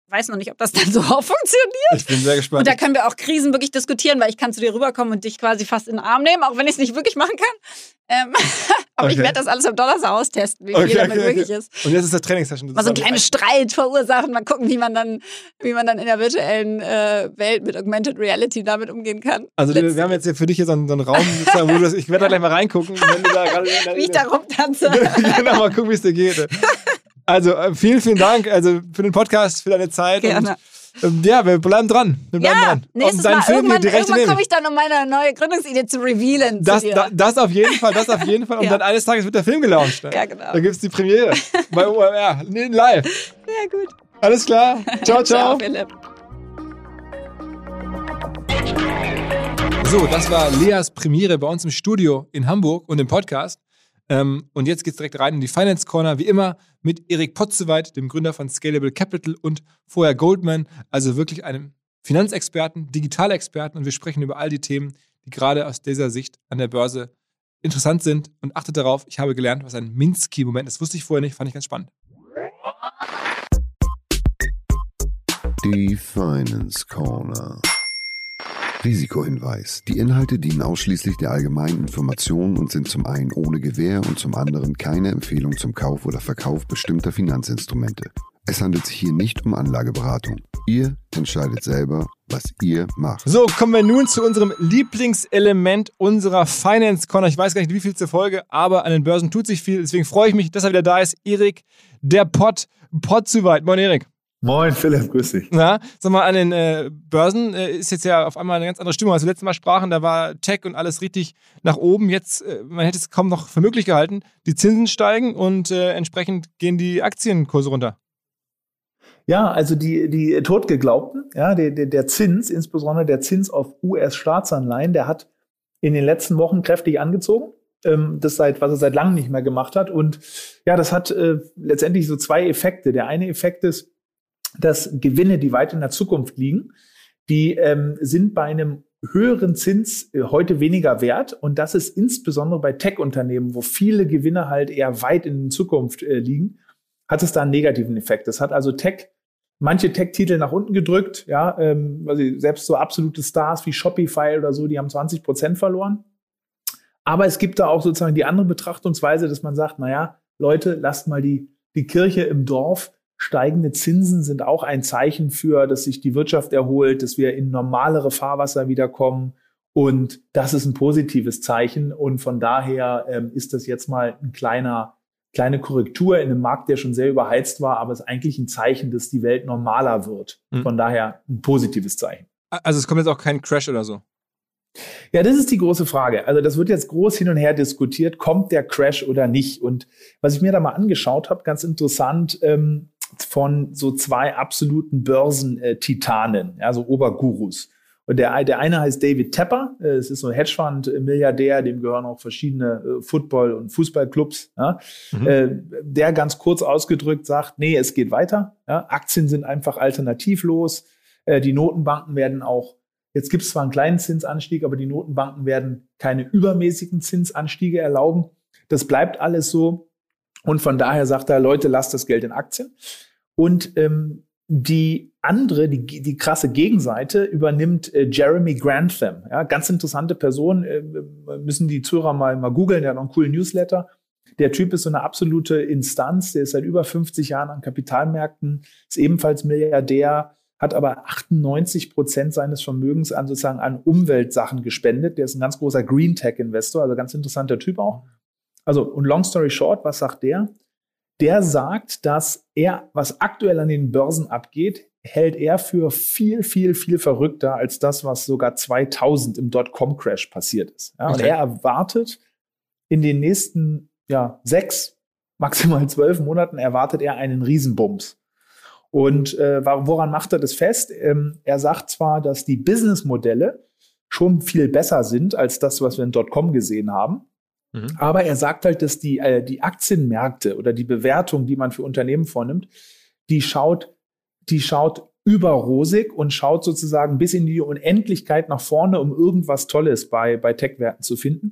weiß noch nicht, ob das dann so auch funktioniert. Ich bin sehr gespannt. Und da können wir auch Krisen wirklich diskutieren, weil ich kann zu dir rüberkommen und dich quasi fast in den Arm nehmen, auch wenn ich es nicht wirklich machen kann. Ähm, aber okay. Ich werde das alles am Donnerstag austesten, wie okay, viel damit okay, möglich okay. ist. Und jetzt ist das Trainingssession. Mal so einen kleinen Streit verursachen, mal gucken, wie man dann, wie man dann in der virtuellen äh, Welt mit Augmented Reality damit umgehen kann. Also Letztlich. Wir haben jetzt hier für dich hier so einen, so einen Raum, wo du das, ich werde da gleich mal reingucken. Wenn du da gerade, wie ich da rumtanze. Genau, mal gucken, wie es dir geht. Also vielen, vielen Dank also für den Podcast, für deine Zeit. Gerne. Und ja, wir bleiben dran. Wir bleiben ja, dran. nächstes Mal, Film irgendwann, irgendwann komme ich dann, um meine neue Gründungsidee zu revealen. Das, zu da, das auf jeden Fall, das auf jeden Fall. Und ja. dann eines Tages wird der Film gelauncht. Ne? Ja, genau. Da gibt es die Premiere bei O M R, live. Sehr gut. Alles klar. Ciao, ciao. Ciao, Philipp. So, das war Leas Premiere bei uns im Studio in Hamburg und im Podcast. Ähm, und jetzt geht's direkt rein in die Finance Corner, wie immer mit Erik Potzeweit, dem Gründer von Scalable Capital und vorher Goldman, also wirklich einem Finanzexperten, Digitalexperten, und wir sprechen über all die Themen, die gerade aus dieser Sicht an der Börse interessant sind. Und achtet darauf, ich habe gelernt, was ein Minsky-Moment ist. Wusste ich vorher nicht, fand ich ganz spannend. Die Finance Corner. Risikohinweis. Die Inhalte dienen ausschließlich der allgemeinen Information und sind zum einen ohne Gewähr und zum anderen keine Empfehlung zum Kauf oder Verkauf bestimmter Finanzinstrumente. Es handelt sich hier nicht um Anlageberatung. Ihr entscheidet selber, was ihr macht. So, kommen wir nun zu unserem Lieblingselement unserer Finance Corner. Ich weiß gar nicht, wie viel zur Folge, aber an den Börsen tut sich viel. Deswegen freue ich mich, dass er wieder da ist. Erik, der Pott, Potzeweit. Moin, Erik. Moin, Philipp, grüß dich. Na, sag mal, an den äh, Börsen äh, ist jetzt ja auf einmal eine ganz andere Stimmung. Als wir letztes Mal sprachen, da war Tech und alles richtig nach oben. Jetzt, äh, man hätte es kaum noch für möglich gehalten. Die Zinsen steigen und äh, entsprechend gehen die Aktienkurse runter. Ja, also die, die Totgeglaubten, ja, der, der, der Zins, insbesondere der Zins auf U S-Staatsanleihen, der hat in den letzten Wochen kräftig angezogen. Ähm, das seit, was er seit langem nicht mehr gemacht hat. Und ja, das hat äh, letztendlich so zwei Effekte. Der eine Effekt ist, dass Gewinne, die weit in der Zukunft liegen, die ähm, sind bei einem höheren Zins äh, heute weniger wert. Und das ist insbesondere bei Tech-Unternehmen, wo viele Gewinne halt eher weit in der Zukunft äh, liegen, hat es da einen negativen Effekt. Das hat also Tech, manche Tech-Titel nach unten gedrückt. Ja, ähm, also selbst so absolute Stars wie Shopify oder so, die haben zwanzig Prozent verloren. Aber es gibt da auch sozusagen die andere Betrachtungsweise, dass man sagt, naja, Leute, lasst mal die, die Kirche im Dorf. Steigende Zinsen sind auch ein Zeichen für, dass sich die Wirtschaft erholt, dass wir in normalere Fahrwasser wiederkommen. Und das ist ein positives Zeichen. Und von daher ähm, ist das jetzt mal ein kleiner, kleine Korrektur in einem Markt, der schon sehr überheizt war. Aber es ist eigentlich ein Zeichen, dass die Welt normaler wird. Mhm. Von daher ein positives Zeichen. Also es kommt jetzt auch kein Crash oder so? Ja, das ist die große Frage. Also das wird jetzt groß hin und her diskutiert. Kommt der Crash oder nicht? Und was ich mir da mal angeschaut habe, ganz interessant, ähm, von so zwei absoluten Börsentitanen, ja, so Obergurus. Und der, der eine heißt David Tepper, es ist so ein Hedgefonds-Milliardär, dem gehören auch verschiedene äh, Football- und Fußballclubs, ja, mhm. äh, der ganz kurz ausgedrückt sagt, nee, es geht weiter, ja, Aktien sind einfach alternativlos, äh, die Notenbanken werden auch, jetzt gibt es zwar einen kleinen Zinsanstieg, aber die Notenbanken werden keine übermäßigen Zinsanstiege erlauben, das bleibt alles so. Und von daher sagt er, Leute, lasst das Geld in Aktien. Und ähm, die andere, die, die krasse Gegenseite übernimmt äh, Jeremy Grantham. Ja, ganz interessante Person, äh, müssen die Zuhörer mal, mal googeln, der hat noch einen coolen Newsletter. Der Typ ist so eine absolute Instanz, der ist seit über fünfzig Jahren an Kapitalmärkten, ist ebenfalls Milliardär, hat aber achtundneunzig Prozent seines Vermögens an sozusagen an Umweltsachen gespendet. Der ist ein ganz großer Green Tech Investor, also ganz interessanter Typ auch. Also, und long story short, was sagt der? Der sagt, dass er, was aktuell an den Börsen abgeht, hält er für viel, viel, viel verrückter als das, was sogar zweitausend im Dotcom-Crash passiert ist. Ja, okay. Und er erwartet in den nächsten ja, sechs, maximal zwölf Monaten, erwartet er einen Riesenbums. Und äh, woran macht er das fest? Ähm, er sagt zwar, dass die Businessmodelle schon viel besser sind als das, was wir in Dotcom gesehen haben. Aber er sagt halt, dass die, äh, die Aktienmärkte oder die Bewertung, die man für Unternehmen vornimmt, die schaut, die schaut überrosig und schaut sozusagen bis in die Unendlichkeit nach vorne, um irgendwas Tolles bei, bei Tech-Werten zu finden.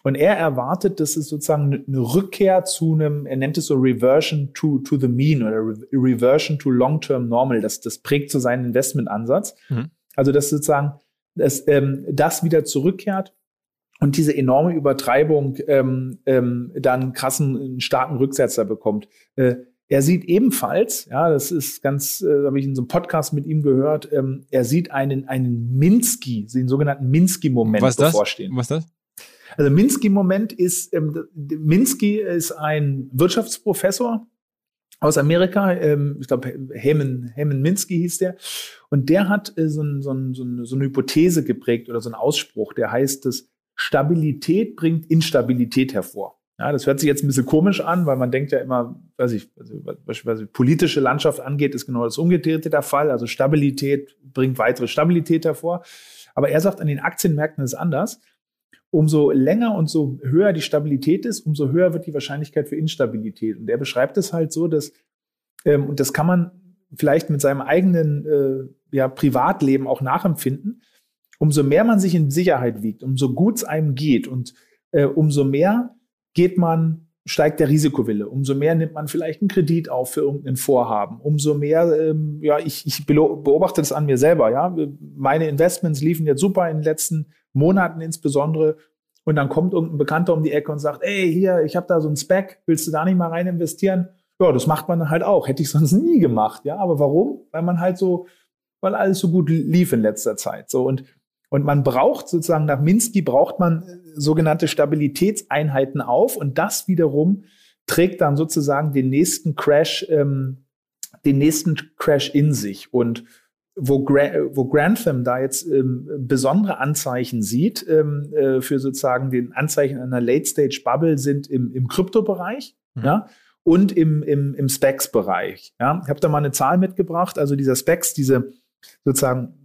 Und er erwartet, dass es sozusagen eine Rückkehr zu einem, er nennt es so Reversion to, to the mean oder Re- Reversion to long-term normal. Das, das prägt so seinen Investmentansatz. Mhm. Also, dass sozusagen dass, ähm, das wieder zurückkehrt und diese enorme Übertreibung ähm, ähm, dann einen krassen, einen starken Rücksetzer bekommt. Äh, er sieht ebenfalls, ja, das ist ganz, äh, habe ich in so einem Podcast mit ihm gehört, ähm, er sieht einen, einen Minsky, den sogenannten Minsky-Moment bevorstehen. Was ist das? Also Minsky-Moment ist, ähm, Minsky ist ein Wirtschaftsprofessor aus Amerika, ähm, ich glaube, Hyman, Hyman Minsky hieß der, und der hat äh, so, ein, so, ein, so, eine, so eine Hypothese geprägt oder so einen Ausspruch, der heißt, dass Stabilität bringt Instabilität hervor. Ja, das hört sich jetzt ein bisschen komisch an, weil man denkt ja immer, weiß ich, also, beispielsweise politische Landschaft angeht, ist genau das Umgekehrte der Fall. Also Stabilität bringt weitere Stabilität hervor. Aber er sagt, an den Aktienmärkten ist es anders. Umso länger und so höher die Stabilität ist, umso höher wird die Wahrscheinlichkeit für Instabilität. Und er beschreibt es halt so, dass, ähm, und das kann man vielleicht mit seinem eigenen äh, ja, Privatleben auch nachempfinden, umso mehr man sich in Sicherheit wiegt, umso gut es einem geht und äh, umso mehr geht man, steigt der Risikowille, umso mehr nimmt man vielleicht einen Kredit auf für irgendein Vorhaben, umso mehr, ähm, ja, ich, ich beobachte das an mir selber, ja, meine Investments liefen jetzt super in den letzten Monaten insbesondere und dann kommt irgendein Bekannter um die Ecke und sagt, ey, hier, ich habe da so ein Spec, willst du da nicht mal rein investieren? Ja, das macht man halt auch, hätte ich sonst nie gemacht, ja, aber warum? Weil man halt so, weil alles so gut lief in letzter Zeit, so und Und man braucht sozusagen, nach Minsky braucht man sogenannte Stabilitätseinheiten auf und das wiederum trägt dann sozusagen den nächsten Crash, ähm, den nächsten Crash in sich. Und wo, Gra- wo Grantham da jetzt ähm, besondere Anzeichen sieht ähm, äh, für sozusagen den Anzeichen einer Late-Stage-Bubble sind im, im Kryptobereich, mhm. ja, und im, im, im Specs-Bereich. Ja. Ich habe da mal eine Zahl mitgebracht, also dieser Specs, diese sozusagen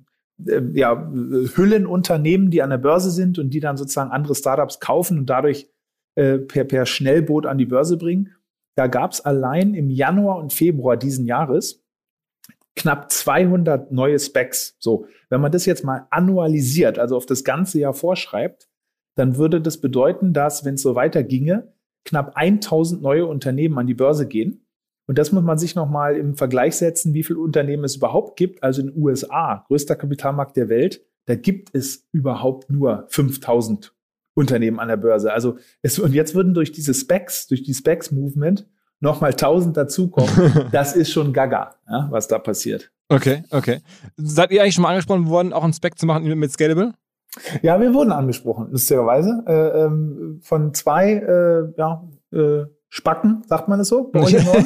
ja, Hüllenunternehmen, die an der Börse sind und die dann sozusagen andere Startups kaufen und dadurch äh, per, per Schnellboot an die Börse bringen. Da gab es allein im Januar und Februar diesen Jahres knapp zweihundert neue Specs. So, wenn man das jetzt mal annualisiert, also auf das ganze Jahr vorschreibt, dann würde das bedeuten, dass, wenn es so weiterginge, knapp tausend neue Unternehmen an die Börse gehen. Und das muss man sich nochmal im Vergleich setzen, wie viele Unternehmen es überhaupt gibt. Also in den U S A, größter Kapitalmarkt der Welt, da gibt es überhaupt nur fünftausend Unternehmen an der Börse. Also es, und jetzt würden durch diese Specs, durch die Specs-Movement nochmal tausend dazukommen. Das ist schon gaga, ja, was da passiert. Okay, okay. Seid ihr eigentlich schon mal angesprochen worden, auch einen Spec zu machen mit Scalable? Ja, wir wurden angesprochen, lustigerweise, äh, ähm, von zwei, äh, ja, äh, Spacken, sagt man es so? Bei euch im Norden?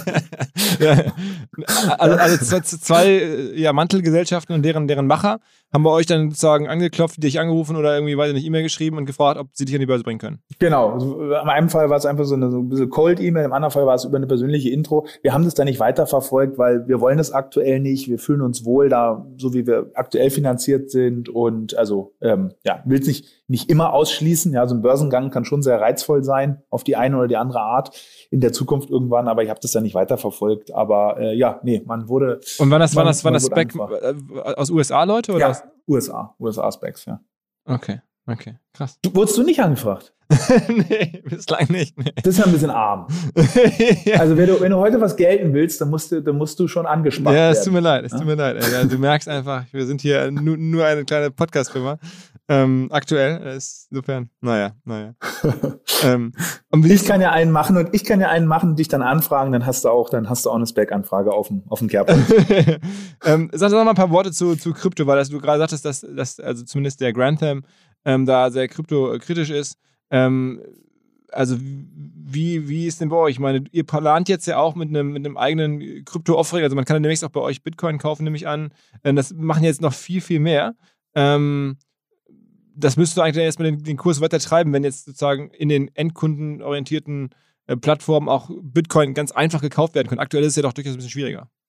Ja. Also, also zwei ja, Mantelgesellschaften und deren, deren Macher haben bei euch dann sozusagen angeklopft, dich angerufen oder irgendwie, weiß ich nicht, E-Mail geschrieben und gefragt, ob sie dich an die Börse bringen können. Genau. Also, in einem Fall war es einfach so eine so ein bisschen Cold-E-Mail, im anderen Fall war es über eine persönliche Intro. Wir haben das da nicht weiterverfolgt, weil wir wollen das aktuell nicht. Wir fühlen uns wohl da, so wie wir aktuell finanziert sind und also, ähm, ja, will es nicht, nicht immer ausschließen. Ja, so ein Börsengang kann schon sehr reizvoll sein, auf die eine oder die andere Art in der Zukunft irgendwann, aber ich habe das da nicht weiterverfolgt. Aber äh, ja, nee, man wurde. Und wann das, wann das, wann das Spec aus U S A-Leute? Oder? Ja, U S A, U S A-Specs, ja. Okay, okay, krass. Du, wurdest du nicht angefragt? Nee, bislang nicht. Nee. Das ist ja ein bisschen arm. Ja. Also wenn du, wenn du heute was gelten willst, dann musst du, dann musst du schon angespannt werden. Ja, es tut mir leid, es ja? tut mir leid. Ey. Ja, du merkst einfach, wir sind hier nur, nur eine kleine Podcast-Firma. Ähm, aktuell ist insofern, naja, naja. ähm, ich kann ja einen machen und ich kann ja einen machen, dich dann anfragen, dann hast du auch, dann hast du auch eine Spec-Anfrage auf dem, auf dem Kerper. ähm, sag doch mal ein paar Worte zu, zu Krypto, weil das, du gerade sagtest, dass, dass also zumindest der Grantham ähm, da sehr kryptokritisch ist. Ähm, also wie, wie ist denn bei euch? Ich meine, ihr plant jetzt ja auch mit einem, mit einem eigenen Krypto-Offering, also man kann ja demnächst auch bei euch Bitcoin kaufen, nehme ich an. Ähm, das machen jetzt noch viel, viel mehr. Ähm, das müsstest du eigentlich dann erstmal den, den Kurs weiter treiben, wenn jetzt sozusagen in den endkundenorientierten äh, Plattformen auch Bitcoin ganz einfach gekauft werden können. Aktuell ist es ja doch durchaus ein bisschen schwieriger.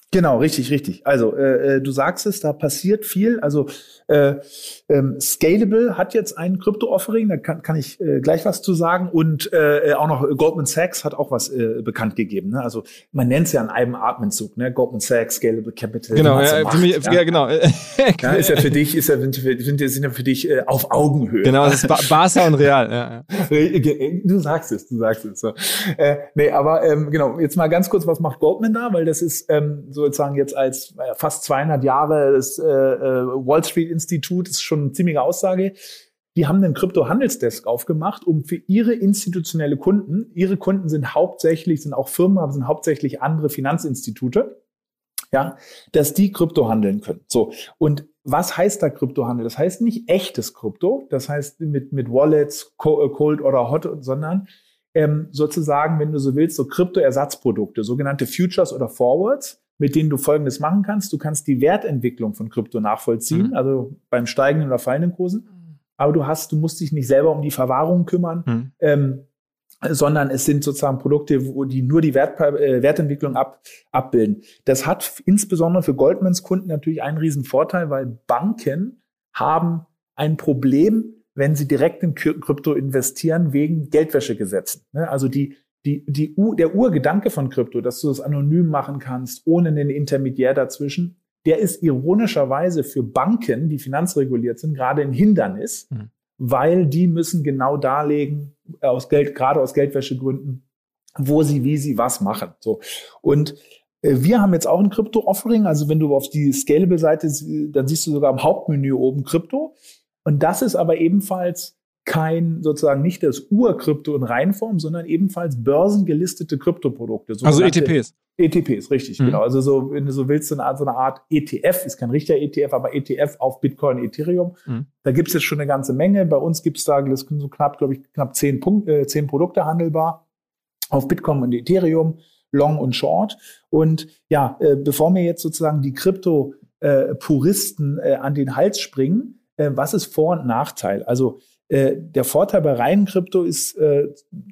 Genau, richtig, richtig. Also äh, du sagst es, da passiert viel. Also äh, ähm, Scalable hat jetzt ein Krypto-Offering, da kann, kann ich äh, gleich was zu sagen. Und äh, auch noch Goldman Sachs hat auch was äh, bekannt gegeben. Ne? Also man nennt es ja an einem Atemzug, ne? Goldman Sachs, Scalable Capital. Genau, ja, für mich, ja? ja, genau. Ja, ist ja für dich, ist ja, sind, sind, sind ja für dich äh, auf Augenhöhe. Genau, das ist ba- Barca und Real. Ja, ja. Du sagst es, du sagst es. So. Äh, nee, aber ähm, genau, jetzt mal ganz kurz, was macht Goldman da? Weil das ist ähm, sozusagen jetzt als äh, fast zweihundert Jahre das äh, Wall Street Institut, ist schon eine ziemliche Aussage. Die haben einen Krypto-Handelsdesk aufgemacht, um für ihre institutionelle Kunden, ihre Kunden sind hauptsächlich, sind auch Firmen, aber sind hauptsächlich andere Finanzinstitute, ja, dass die Krypto handeln können. So. Und was heißt da Kryptohandel? Das heißt nicht echtes Krypto, das heißt mit, mit Wallets, Cold oder Hot, sondern ähm, sozusagen, wenn du so willst, so Kryptoersatzprodukte, sogenannte Futures oder Forwards, mit denen du Folgendes machen kannst. Du kannst die Wertentwicklung von Krypto nachvollziehen, mhm. also beim steigenden oder fallenden Kursen. Aber du hast, du musst dich nicht selber um die Verwahrung kümmern, mhm. ähm, sondern es sind sozusagen Produkte, wo die nur die Wert, äh, Wertentwicklung ab, abbilden. Das hat insbesondere für Goldmans Kunden natürlich einen riesen Vorteil, weil Banken haben ein Problem, wenn sie direkt in Krypto investieren, wegen Geldwäschegesetzen. Also die, die, die, der Urgedanke von Krypto, dass du das anonym machen kannst, ohne einen Intermediär dazwischen, der ist ironischerweise für Banken, die finanzreguliert sind, gerade ein Hindernis, mhm. weil die müssen genau darlegen, aus Geld, gerade aus Geldwäschegründen, wo sie, wie sie was machen. So. Und äh, wir haben jetzt auch ein Krypto-Offering. Also wenn du auf die Scalable-Seite, dann siehst du sogar im Hauptmenü oben Krypto. Und das ist aber ebenfalls kein, sozusagen nicht das Ur-Krypto in Reinform, sondern ebenfalls börsengelistete Kryptoprodukte. Also E T Ps. E T Ps, richtig, mhm. genau. Also so, wenn du so willst, so eine Art, so eine Art E T F, ist kein richtiger E T F, aber E T F auf Bitcoin, Ethereum. Mhm. Da gibt es jetzt schon eine ganze Menge. Bei uns gibt es da das so knapp, glaube ich, knapp zehn, Punkt, äh, zehn Produkte handelbar auf Bitcoin und Ethereum, Long und Short. Und ja, äh, bevor mir jetzt sozusagen die Krypto-Puristen äh, äh, an den Hals springen, äh, was ist Vor- und Nachteil? Also äh, der Vorteil bei reinen Krypto ist, äh,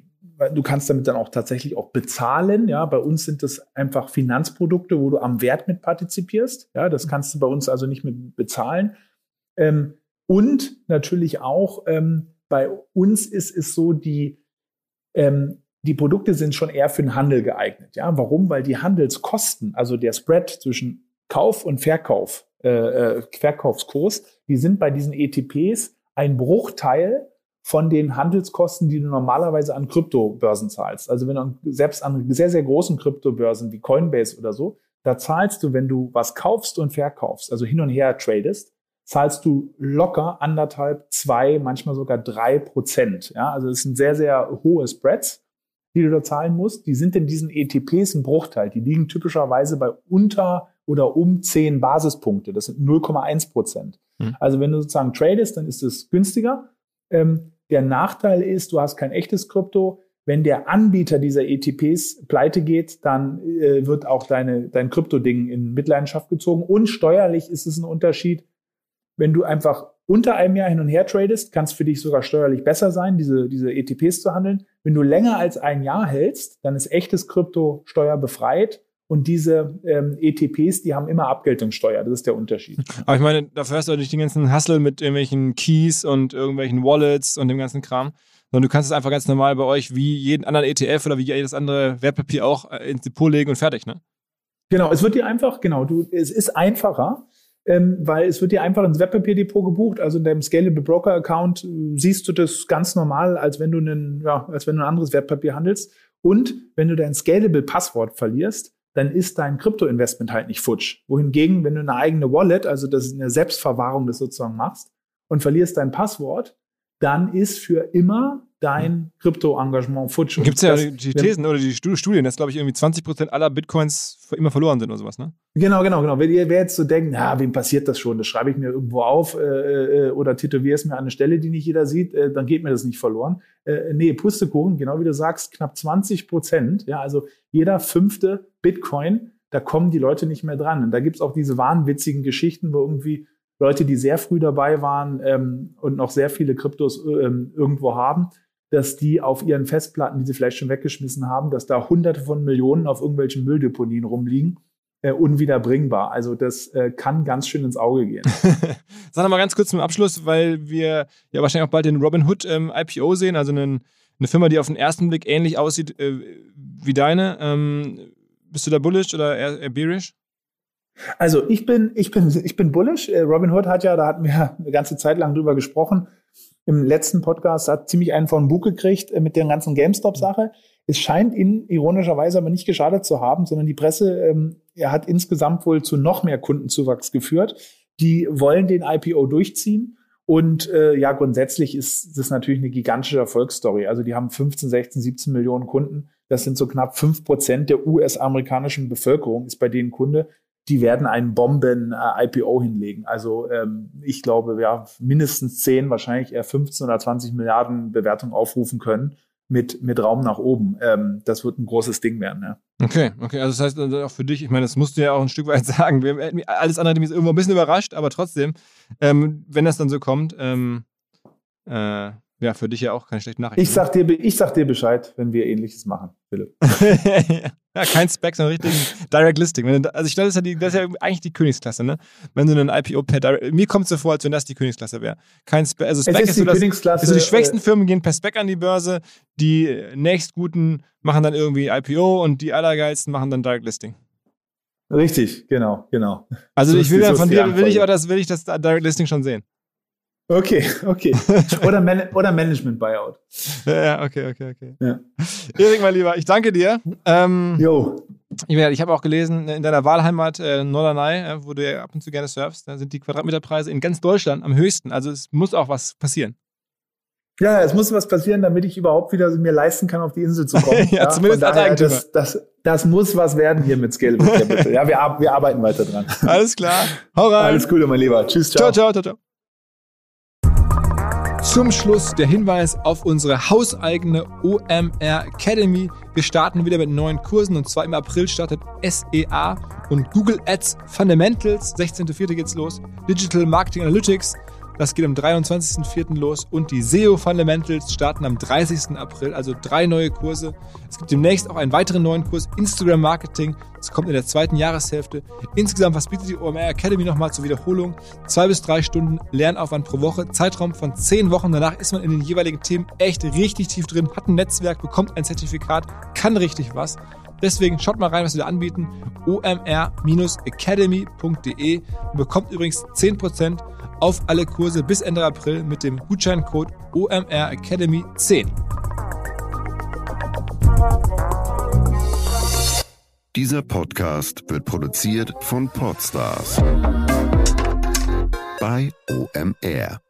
du kannst damit dann auch tatsächlich auch bezahlen. Ja, bei uns sind das einfach Finanzprodukte, wo du am Wert mit partizipierst. Ja, das kannst du bei uns also nicht mit bezahlen. Ähm, und natürlich auch ähm, bei uns ist es so, die ähm, die Produkte sind schon eher für den Handel geeignet. Ja, warum? Weil die Handelskosten, also der Spread zwischen Kauf und Verkauf, äh, Verkaufskurs, die sind bei diesen E T Ps ein Bruchteil von den Handelskosten, die du normalerweise an Kryptobörsen zahlst. Also wenn du selbst an sehr, sehr großen Kryptobörsen wie Coinbase oder so, da zahlst du, wenn du was kaufst und verkaufst, also hin und her tradest, zahlst du locker anderthalb, zwei, manchmal sogar drei Prozent. Ja, also es sind sehr, sehr hohe Spreads, die du da zahlen musst. Die sind in diesen E T Ps ein Bruchteil. Die liegen typischerweise bei unter oder um zehn Basispunkte. Das sind null Komma eins Prozent. Hm. Also wenn du sozusagen tradest, dann ist es günstiger. Ähm, der Nachteil ist, du hast kein echtes Krypto. Wenn der Anbieter dieser E T Ps pleite geht, dann äh, wird auch deine, dein Krypto-Ding in Mitleidenschaft gezogen. Und steuerlich ist es ein Unterschied. Wenn du einfach unter einem Jahr hin und her tradest, kann es für dich sogar steuerlich besser sein, diese, diese E T Ps zu handeln. Wenn du länger als ein Jahr hältst, dann ist echtes Krypto steuerbefreit. Und diese ähm, E T Ps, die haben immer Abgeltungssteuer. Das ist der Unterschied. Aber ich meine, dafür hast du nicht den ganzen Hustle mit irgendwelchen Keys und irgendwelchen Wallets und dem ganzen Kram, sondern du kannst es einfach ganz normal bei euch wie jeden anderen E T F oder wie jedes andere Wertpapier auch ins Depot legen und fertig, ne? Genau, es wird dir einfach, genau, du, es ist einfacher, ähm, weil es wird dir einfach ins Wertpapierdepot gebucht. Also in deinem Scalable Broker Account äh, siehst du das ganz normal, als wenn du einen, ja, als wenn du ein anderes Wertpapier handelst. Und wenn du dein Scalable Passwort verlierst, dann ist dein Krypto-Investment halt nicht futsch. Wohingegen, wenn du eine eigene Wallet, also das ist eine Selbstverwahrung, das sozusagen machst und verlierst dein Passwort, dann ist für immer dein Krypto-Engagement futsch. Gibt es ja das, die Thesen oder die Studien, dass, glaube ich, irgendwie zwanzig Prozent aller Bitcoins immer verloren sind oder sowas, ne? Genau, genau, genau. Wenn ihr wer jetzt so denkt, na, wem passiert das schon? Das schreibe ich mir irgendwo auf äh, oder tätowiere es mir an eine Stelle, die nicht jeder sieht, äh, dann geht mir das nicht verloren. Äh, nee, Pustekuchen, genau wie du sagst, knapp zwanzig Prozent. Ja, also jeder fünfte Bitcoin, da kommen die Leute nicht mehr dran. Und da gibt's auch diese wahnwitzigen Geschichten, wo irgendwie Leute, die sehr früh dabei waren ähm, und noch sehr viele Kryptos ähm, irgendwo haben, dass die auf ihren Festplatten, die sie vielleicht schon weggeschmissen haben, dass da hunderte von Millionen auf irgendwelchen Mülldeponien rumliegen. äh, unwiederbringbar. Also das äh, kann ganz schön ins Auge gehen. Sag noch mal ganz kurz zum Abschluss, weil wir ja wahrscheinlich auch bald den Robinhood ähm, I P O sehen, also einen, eine Firma, die auf den ersten Blick ähnlich aussieht äh, wie deine. Ähm, bist du da bullish oder eher, eher bearish? Also ich bin, ich bin, ich bin bullish. Robinhood hat ja, da hatten wir eine ganze Zeit lang drüber gesprochen. Im letzten Podcast hat ziemlich einen von Bug gekriegt mit der ganzen GameStop-Sache. Es scheint ihnen ironischerweise aber nicht geschadet zu haben, sondern die Presse ähm, er hat insgesamt wohl zu noch mehr Kundenzuwachs geführt. Die wollen den I P O durchziehen. Und äh, ja, grundsätzlich ist das natürlich eine gigantische Erfolgsstory. Also die haben fünfzehn, sechzehn, siebzehn Millionen Kunden. Das sind so knapp fünf Prozent der U S-amerikanischen Bevölkerung, ist bei denen Kunde. Die werden einen Bomben-I P O hinlegen. Also ähm, ich glaube, ja, mindestens zehn, wahrscheinlich eher fünfzehn oder zwanzig Milliarden Bewertungen aufrufen können mit, mit Raum nach oben. Ähm, das wird ein großes Ding werden, ja. Okay, okay, also das heißt also auch für dich, ich meine, das musst du ja auch ein Stück weit sagen. Wir, alles andere hat mich irgendwo ein bisschen überrascht, aber trotzdem, ähm, wenn das dann so kommt, ähm, äh, ja, für dich ja auch keine schlechte Nachricht. Ich sag dir, ich sag dir Bescheid, wenn wir Ähnliches machen, Philipp. Ja, kein Spec, sondern richtig Direct Listing. Wenn du, also ich glaube, das, ja das ist ja eigentlich die Königsklasse, ne? Wenn du einen I P O per Direct, mir kommt es so vor, als wenn das die Königsklasse wäre. Kein Spec, also Spec ist, ist, so das, ist so die schwächsten äh, Firmen gehen per Spec an die Börse, die nächstguten machen dann irgendwie I P O und die allergeilsten machen dann Direct Listing. Richtig, genau, genau. Also so ich will ja von dir, will ich, auch das, will ich das Direct Listing schon sehen. Okay, okay. Oder, Man- oder Management-Buyout. Ja, okay, okay, okay. Ja. Erik, mein Lieber, ich danke dir. Ähm, jo. Ich, ich habe auch gelesen, in deiner Wahlheimat äh, Norderney, äh, wo du ja ab und zu gerne surfst, da sind die Quadratmeterpreise in ganz Deutschland am höchsten. Also es muss auch was passieren. Ja, es muss was passieren, damit ich überhaupt wieder mir leisten kann, auf die Insel zu kommen. ja, ja, zumindest als Eigentümer. Das, das, das muss was werden hier mit Scalable Capital. Ja, wir, wir arbeiten weiter dran. Alles klar. Hau rein. Alles Gute, mein Lieber. Tschüss, ciao. Ciao, ciao, ciao, ciao. Zum Schluss der Hinweis auf unsere hauseigene O M R Academy. Wir starten wieder mit neuen Kursen und zwar im April startet S E A und Google Ads Fundamentals. sechzehnten vierten geht's los. Digital Marketing Analytics. Das geht am dreiundzwanzigsten vierten los und die S E O Fundamentals starten am dreißigsten April, also drei neue Kurse. Es gibt demnächst auch einen weiteren neuen Kurs, Instagram Marketing. Das kommt in der zweiten Jahreshälfte. Insgesamt, was bietet die O M R Academy nochmal zur Wiederholung? Zwei bis drei Stunden Lernaufwand pro Woche, Zeitraum von zehn Wochen. Danach ist man in den jeweiligen Themen echt richtig tief drin, hat ein Netzwerk, bekommt ein Zertifikat, kann richtig was. Deswegen schaut mal rein, was wir da anbieten. o m r academy punkt d e. Ihr bekommt übrigens zehn Prozent auf alle Kurse bis Ende April mit dem Gutscheincode O M R Academy zehn. Dieser Podcast wird produziert von Podstars bei O M R.